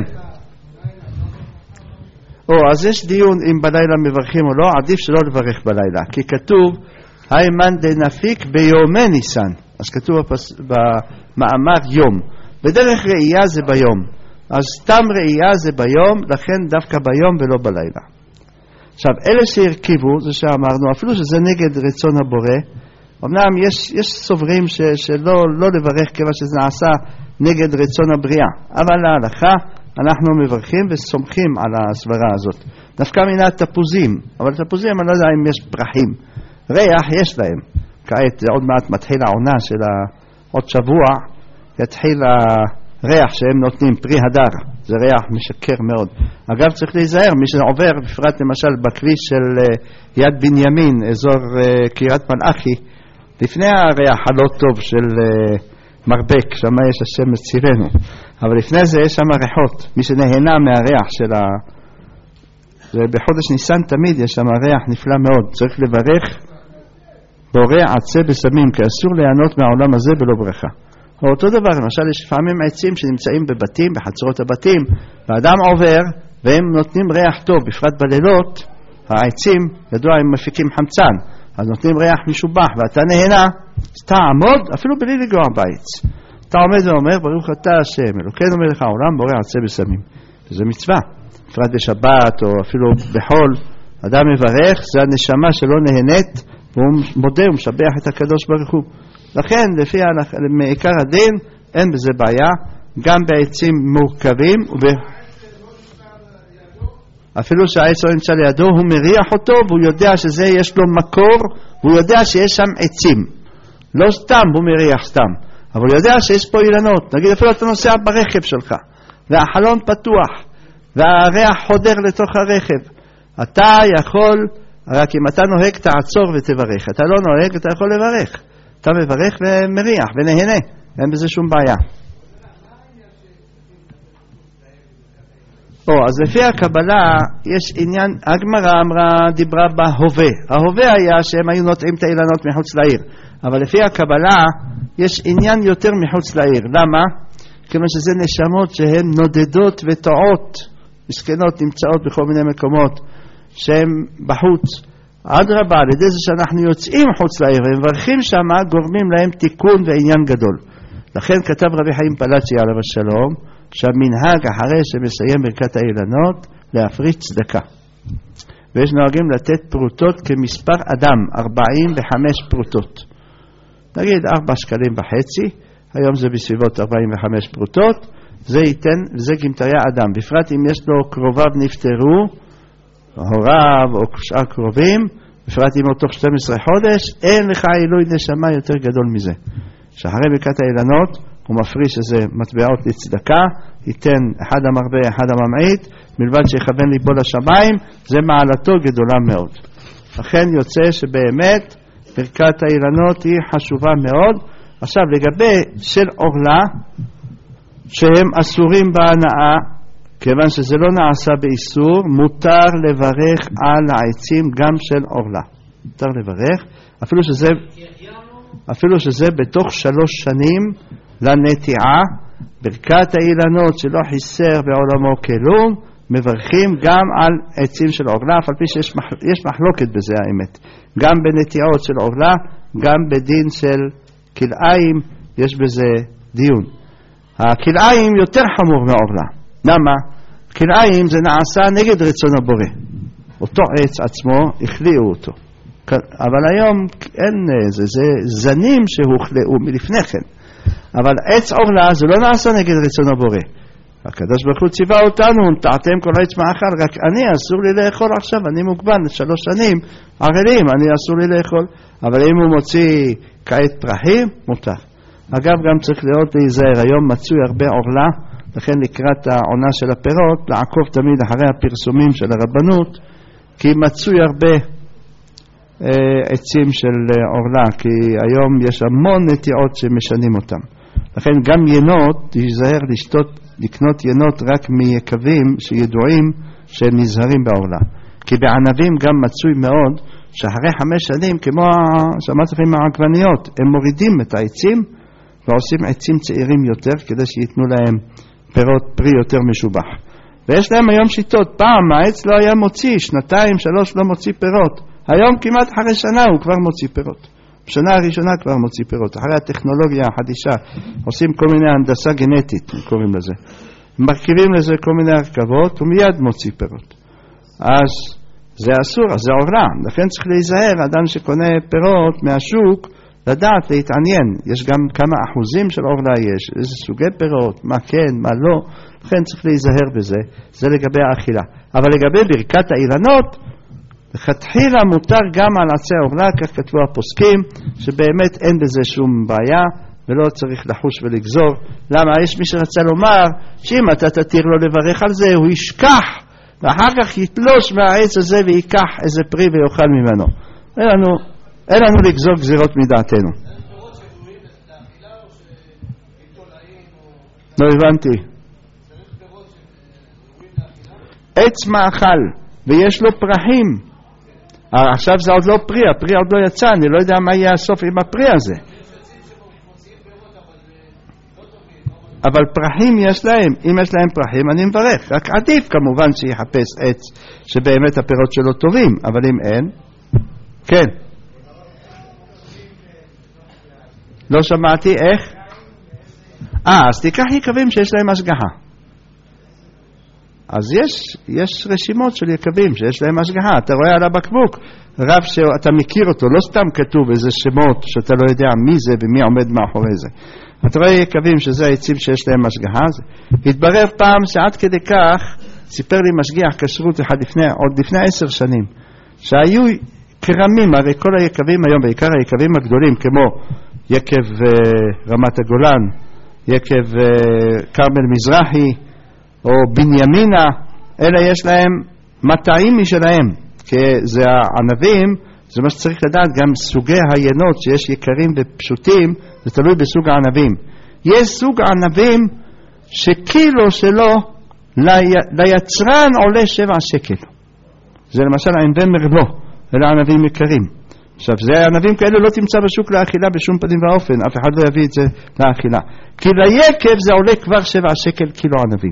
או, אז יש דיון אם בלילה מברכים או לא, עדיף שלא לברך בלילה, כי כתוב, הימן דנפיק ביומי ניסן, אז כתוב בפס... במאמר יום, בדרך ראייה זה ביום, אז סתם ראייה זה ביום, לכן דווקא ביום ולא בלילה. עכשיו, אלה שהרכיבו, זה שאמרנו, אפילו שזה נגד רצון הבורא, אמנם יש, יש סוברים ש, שלא לא לברך כיוון שזה נעשה נגד רצון הבריאה, אבל להלכה אנחנו מברכים וסומכים על הסברה הזאת. דווקא מן התפוזים, אבל תפוזים אני לא יודע אם יש פרחים, ריח יש להם, כעת עוד מעט מתחיל העונה של עוד שבוע, יתחיל הריח שהם נותנים, פרי הדר, זה ריח משקר מאוד. אגב צריך להיזהר, מי שעובר בפרט למשל בכביש של יד בנימין, אזור קריית מלאכי, לפני הריח הלא טוב של מרבק, שם יש השם מצירנו, אבל לפני זה יש שם ריחות, מי שנהנה מהריח של ה... בחודש ניסן תמיד יש שם ריח נפלא מאוד, צריך לברך בורא עצה בסמים, כי אסור ליהנות מהעולם הזה בלא ברכה. או אותו דבר, למשל יש לפעמים עצים שנמצאים בבתים, בחצרות הבתים, והאדם עובר והם נותנים ריח טוב, בפרט בלילות, העצים, ידוע, הם מפיקים חמצן, אז נותנים ריח משובח, ואתה נהנה, אז תעמוד, אפילו בלי לגוע בעץ. אתה עומד ואומר, ברוך אתה השם, אלוקינו מלך העולם, בורא עצה בסמים. וזה מצווה, בפרט בשבת או אפילו בחול, אדם מברך, זה הנשמה שלא נהנית, והוא מודה ומשבח את הקדוש ברוך הוא. לכן, לפי מעיקר הדין, אין בזה בעיה, גם בעצים מורכבים, וב... אפילו שהעץ לא נמצא לידו, הוא מריח אותו, והוא יודע שזה יש לו מקור, והוא יודע שיש שם עצים. לא סתם הוא מריח סתם, אבל הוא יודע שיש פה אילנות. נגיד, אפילו אתה נוסע ברכב שלך, והחלון פתוח, והריח חודר לתוך הרכב. אתה יכול, רק אם אתה נוהג תעצור ותברך. אתה לא נוהג, אתה יכול לברך. אתה מברך ומריח ונהנה, אין בזה שום בעיה. או, אז לפי הקבלה יש עניין, הגמרא אמרה, דיברה בהווה. ההווה היה שהם היו נוטעים את האילנות מחוץ לעיר. אבל לפי הקבלה יש עניין יותר מחוץ לעיר. למה? כיוון שזה נשמות שהן נודדות וטועות, מסכנות נמצאות בכל מיני מקומות שהן בחוץ. אדרבה, על ידי זה שאנחנו יוצאים חוץ לעיר ומברכים שם, גורמים להם תיקון ועניין גדול. לכן כתב רבי חיים פלאצ'י עליו השלום, שהמנהג אחרי שמסיים ברכת האילנות, להפריש צדקה. ויש נוהגים לתת פרוטות כמספר אדם, ארבעים וחמש פרוטות. נגיד ארבע שקלים וחצי, היום זה בסביבות ארבעים וחמש פרוטות, זה ייתן, זה גמטריה אדם. בפרט אם יש לו קרוביו נפטרו, הוריו או שאר קרובים, בפרט אם הוא תוך שנים עשר חודש, אין לך עילוי נשמה יותר גדול מזה. שאחרי ברכת האילנות, הוא מפריש איזה מטבעות לצדקה, ייתן אחד המרבה, אחד הממעיט, מלבד שיכוון ליבו לשמיים, זה מעלתו גדולה מאוד. לכן יוצא שבאמת ברכת האילנות היא חשובה מאוד. עכשיו לגבי של עורלה, שהם אסורים בהנאה, כיוון שזה לא נעשה באיסור, מותר לברך על העצים גם של עורלה. מותר לברך, אפילו שזה, אפילו שזה בתוך שלוש שנים לנטיעה, ברכת האילנות שלא חיסר בעולמו כלום, מברכים גם על עצים של עורלה, אף על פי שיש מח... יש מחלוקת בזה האמת. גם בנטיעות של עורלה, גם בדין של כלאיים, יש בזה דיון. הכלאיים יותר חמור מעורלה. למה? כלאיים זה נעשה נגד רצון הבורא. אותו עץ עצמו, הכליאו אותו. אבל היום אין זה, זה זנים שהוכלאו מלפני כן. אבל עץ עורלה זה לא נעשה נגד רצון הבורא. הקדוש ברוך הוא ציווה אותנו, נטעתם כל עץ מאכל, רק אני אסור לי לאכול עכשיו, אני מוגבל שלוש שנים, ערלים, אני אסור לי לאכול. אבל אם הוא מוציא כעת פרחים, מותר. אגב, גם צריך להיות להיזהר, היום מצוי הרבה עורלה, לכן לקראת העונה של הפירות, לעקוב תמיד אחרי הפרסומים של הרבנות, כי מצוי הרבה אה, עצים של עורלה, כי היום יש המון נטיעות שמשנים אותם. לכן גם ינות, להיזהר לשתות, לקנות ינות רק מיקבים שידועים שנזהרים בעורלה. כי בענבים גם מצוי מאוד, שאחרי חמש שנים, כמו שמעת לכם מהעגבניות, הם מורידים את העצים, ועושים עצים צעירים יותר, כדי שיתנו להם פירות פרי יותר משובח. ויש להם היום שיטות, פעם העץ לא היה מוציא, שנתיים, שלוש לא מוציא פירות. היום כמעט אחרי שנה הוא כבר מוציא פירות. בשנה הראשונה כבר מוציא פירות. אחרי הטכנולוגיה החדישה, עושים כל מיני הנדסה גנטית, קוראים לזה. מרכיבים לזה כל מיני הרכבות, ומיד מוציא פירות. אז זה אסור, אז זה עורלה. לכן צריך להיזהר, אדם שקונה פירות מהשוק, לדעת, להתעניין. יש גם כמה אחוזים של עורלה יש, איזה סוגי פירות, מה כן, מה לא. לכן צריך להיזהר בזה. זה לגבי האכילה. אבל לגבי ברכת האילנות, לכתחילה מותר גם על עצי עורלה, כך כתבו הפוסקים, שבאמת אין בזה שום בעיה, ולא צריך לחוש ולגזור. למה? יש מי שרצה לומר, שאם אתה תתיר לו לברך על זה, הוא ישכח, ואחר כך יתלוש מהעץ הזה ויקח איזה פרי ויאכל ממנו. אין לנו, אין לנו לגזור גזירות מדעתנו. לא הבנתי. עץ מאכל, ויש לו פרחים. עכשיו זה עוד לא פרי, הפרי עוד לא יצא, אני לא יודע מה יהיה הסוף עם הפרי הזה. אבל פרחים יש להם, אם יש להם פרחים אני מברך, רק עדיף כמובן שיחפש עץ שבאמת הפירות שלו טובים, אבל אם אין, כן. לא שמעתי איך? אה, אז תיקח יקבים שיש להם השגחה. אז יש, יש רשימות של יקבים שיש להם השגחה. אתה רואה על הבקבוק, רב שאתה מכיר אותו, לא סתם כתוב איזה שמות שאתה לא יודע מי זה ומי עומד מאחורי זה. אתה רואה יקבים שזה העצים שיש להם השגחה. התברר פעם שעד כדי כך, סיפר לי משגיח כשרות אחד לפני, עוד לפני עשר שנים, שהיו קרמים, הרי כל היקבים היום, בעיקר היקבים הגדולים, כמו יקב uh, רמת הגולן, יקב uh, קרמל מזרחי, או בנימינה, אלא יש להם מטעים משלהם, כי זה הענבים, זה מה שצריך לדעת, גם סוגי היינות שיש יקרים ופשוטים, זה תלוי בסוג הענבים. יש סוג ענבים שקילו שלו ליצרן עולה שבע שקל. זה למשל ענבי מרלו, אלה ענבים יקרים. עכשיו, זה ענבים כאלה לא תמצא בשוק לאכילה בשום פנים ואופן, אף אחד לא יביא את זה לאכילה. כי ליקב זה עולה כבר שבע שקל קילו ענבים.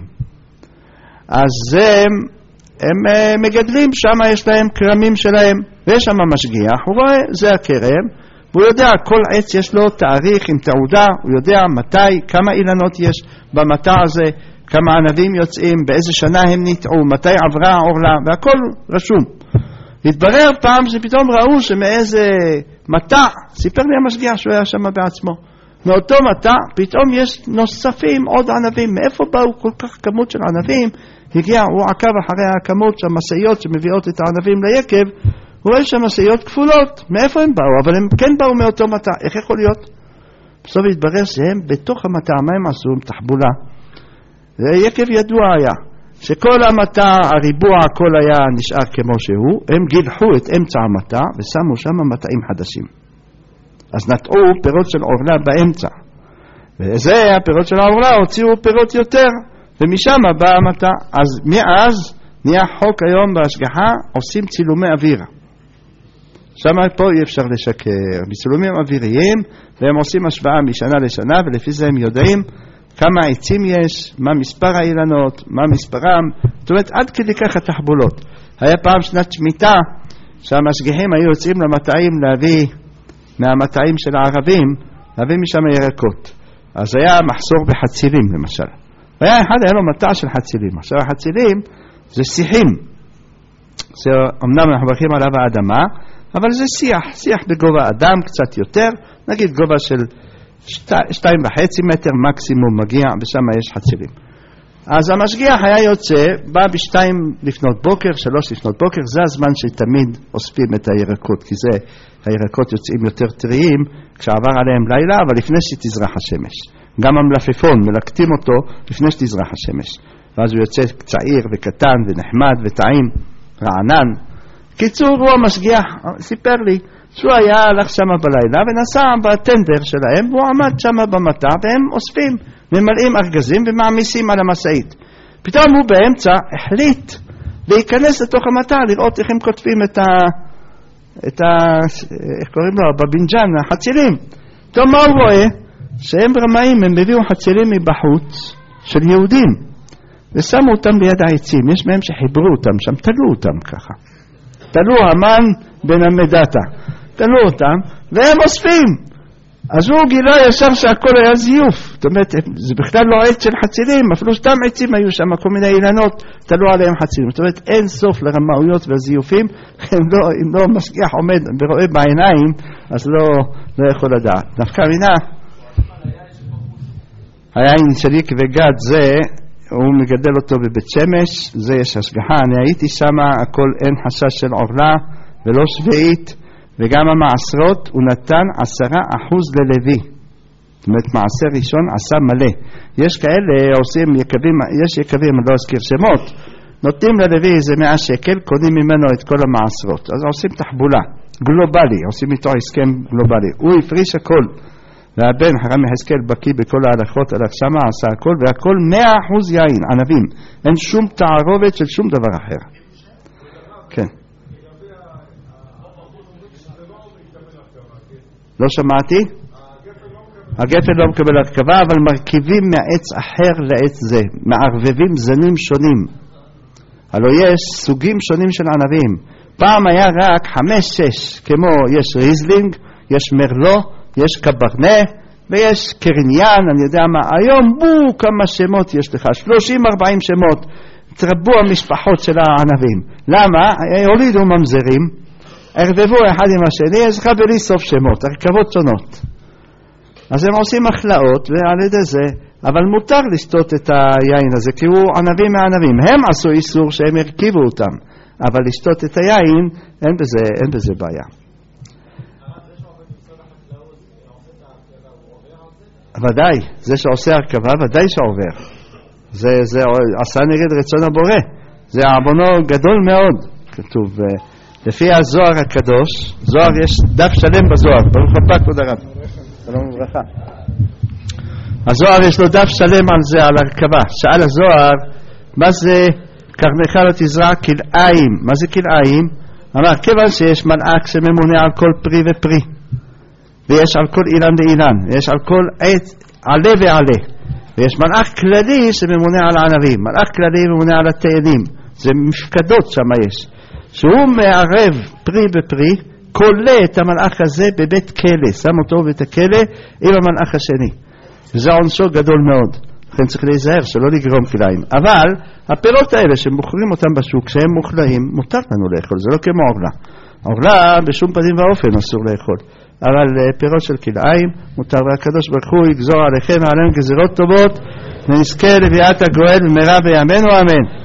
אז הם, הם מגדלים, שם יש להם קרמים שלהם, ויש שם משגיח, הוא רואה, זה הקרם, והוא יודע, כל עץ יש לו תאריך עם תעודה, הוא יודע מתי, כמה אילנות יש במטע הזה, כמה ענבים יוצאים, באיזה שנה הם נטעו, מתי עברה העורלה, והכל רשום. התברר פעם שפתאום ראו שמאיזה מטע, סיפר לי המשגיח שהוא היה שם בעצמו, מאותו מטע פתאום יש נוספים עוד ענבים. מאיפה באו כל כך כמות של ענבים? הגיע, הוא עקב אחרי הכמות של המשאיות שמביאות את הענבים ליקב, הוא רואה שהמשאיות כפולות. מאיפה הם באו? אבל הם כן באו מאותו מטע. איך יכול להיות? בסוף התברר שהם בתוך המטע, מה הם עשו? הם תחבולה. יקב ידוע היה שכל המטע, הריבוע, הכל היה נשאר כמו שהוא. הם גילחו את אמצע המטע ושמו שם מטעים חדשים. אז נטעו פירות של עורלה באמצע, וזה הפירות של העורלה הוציאו פירות יותר, ומשם בא המטע. אז מאז נהיה חוק היום בהשגחה, עושים צילומי אוויר. שם פה אי אפשר לשקר, בצילומים אוויריים, והם עושים השוואה משנה לשנה, ולפי זה הם יודעים כמה עצים יש, מה מספר האילנות, מה מספרם. זאת אומרת, עד כדי כך התחבולות. היה פעם שנת שמיטה שהמשגיחים היו יוצאים למטעים להביא מהמטעים של הערבים, להביא משם ירקות. אז היה מחסור בחצילים למשל, והיה אחד, היה לו מטע של חצילים. עכשיו החצילים זה שיחים, זה אמנם אנחנו מברכים עליו האדמה, אבל זה שיח, שיח בגובה אדם קצת יותר, נגיד גובה של שתי, שתיים וחצי מטר מקסימום מגיע, ושם יש חצילים. אז המשגיח היה יוצא, בא בשתיים לפנות בוקר, שלוש לפנות בוקר, זה הזמן שתמיד אוספים את הירקות, כי זה, הירקות יוצאים יותר טריים, כשעבר עליהם לילה, אבל לפני שתזרח השמש. גם המלפפון, מלקטים אותו לפני שתזרח השמש. ואז הוא יוצא צעיר וקטן ונחמד וטעים, רענן. קיצור, הוא המשגיח, סיפר לי, שהוא היה הלך שם בלילה ונסע בטנדר שלהם, והוא עמד שם במטע, והם אוספים, ממלאים ארגזים ומעמיסים על המשאית. פתאום הוא באמצע החליט להיכנס לתוך המטע, לראות איך הם כותבים את ה... את ה... איך קוראים לו? בבינג'ן, החצילים. פתאום מה הוא רואה? שהם רמאים, הם הביאו חצילים מבחוץ של יהודים, ושמו אותם ליד העצים. יש מהם שחיברו אותם שם, תלו אותם ככה. תלו המן בן המדתה. תלו אותם, והם אוספים. אז הוא גילה ישר שהכל היה זיוף. זאת אומרת, זה בכלל לא עץ של חצילים, אפילו סתם עצים היו שם, כל מיני אילנות, תלו עליהם חצילים. זאת אומרת, אין סוף לרמאויות והזיופים, אם לא, אם לא משגיח עומד ורואה בעיניים, אז לא, לא יכול לדעת. דווקא מינה, היין של יקב וגד זה, הוא מגדל אותו בבית שמש, זה יש השגחה. אני הייתי שם, הכל אין חשש של עורלה ולא שביעית, וגם המעשרות הוא נתן עשרה אחוז ללוי. זאת אומרת, מעשר ראשון עשה מלא. יש כאלה עושים יקבים, יש יקבים, אני לא אזכיר שמות, נותנים ללוי איזה מאה שקל, קונים ממנו את כל המעשרות. אז עושים תחבולה, גלובלי, עושים איתו הסכם גלובלי. הוא הפריש הכל. והבן חכם יחזקאל בקיא בכל ההלכות, הלך שמה, עשה הכל, והכל מאה אחוז יין, ענבים. אין שום תערובת של שום דבר אחר. כן. לא שמעתי? הגפן לא מקבל הרכבה, אבל מרכיבים מהעץ אחר לעץ זה. מערבבים זנים שונים. הלוא יש סוגים שונים של ענבים. פעם היה רק חמש, שש, כמו יש ריזלינג, יש מרלו, יש קברנה ויש קריניאן, אני יודע מה. היום בו כמה שמות יש לך, שלושים ארבעים שמות, תרבו המשפחות של הענבים. למה? הולידו ממזרים, ערבבו אחד עם השני, אז לך בלי סוף שמות, הרכבות שונות. אז הם עושים החלאות ועל ידי זה, אבל מותר לשתות את היין הזה, כי הוא ענבים מענבים. הם עשו איסור שהם הרכיבו אותם, אבל לשתות את היין, אין בזה, אין בזה בעיה. ודאי, זה שעושה הרכבה, ודאי שעובר. זה, זה עשה נגד רצון הבורא. זה עוונו גדול מאוד, כתוב. לפי הזוהר הקדוש, זוהר יש דף שלם בזוהר. ברוך הבא, כבוד הרב. שלום וברכה. הזוהר יש לו דף שלם על זה, על הרכבה. שאל הזוהר, מה זה קרנך לא תזרע כלאיים? מה זה כלאיים? אמר, כיוון שיש מלאק שממונה על כל פרי ופרי, ויש על כל אילן ואילן, ויש על כל עת עלה ועלה, ויש מלאק כללי שממונה על הענבים, מלאק כללי ממונה על התאנים, זה מפקדות שם יש, שהוא מערב פרי בפרי, קולה את המלאק הזה בבית כלא, שם אותו בבית הכלא עם המלאק השני, וזה עונשו גדול מאוד. לכן צריך להיזהר שלא לגרום כליים. אבל הפירות האלה שמוכרים אותם בשוק, שהם מוכלאים, מותר לנו לאכול, זה לא כמו עורלה. עורלה בשום פנים ואופן אסור לאכול, אבל פירות של כליים מותר, והקדוש ברוך הוא יגזור עליכם ועליהם גזירות טובות, ונזכה לביאת הגואל במהרה בימינו, אמן.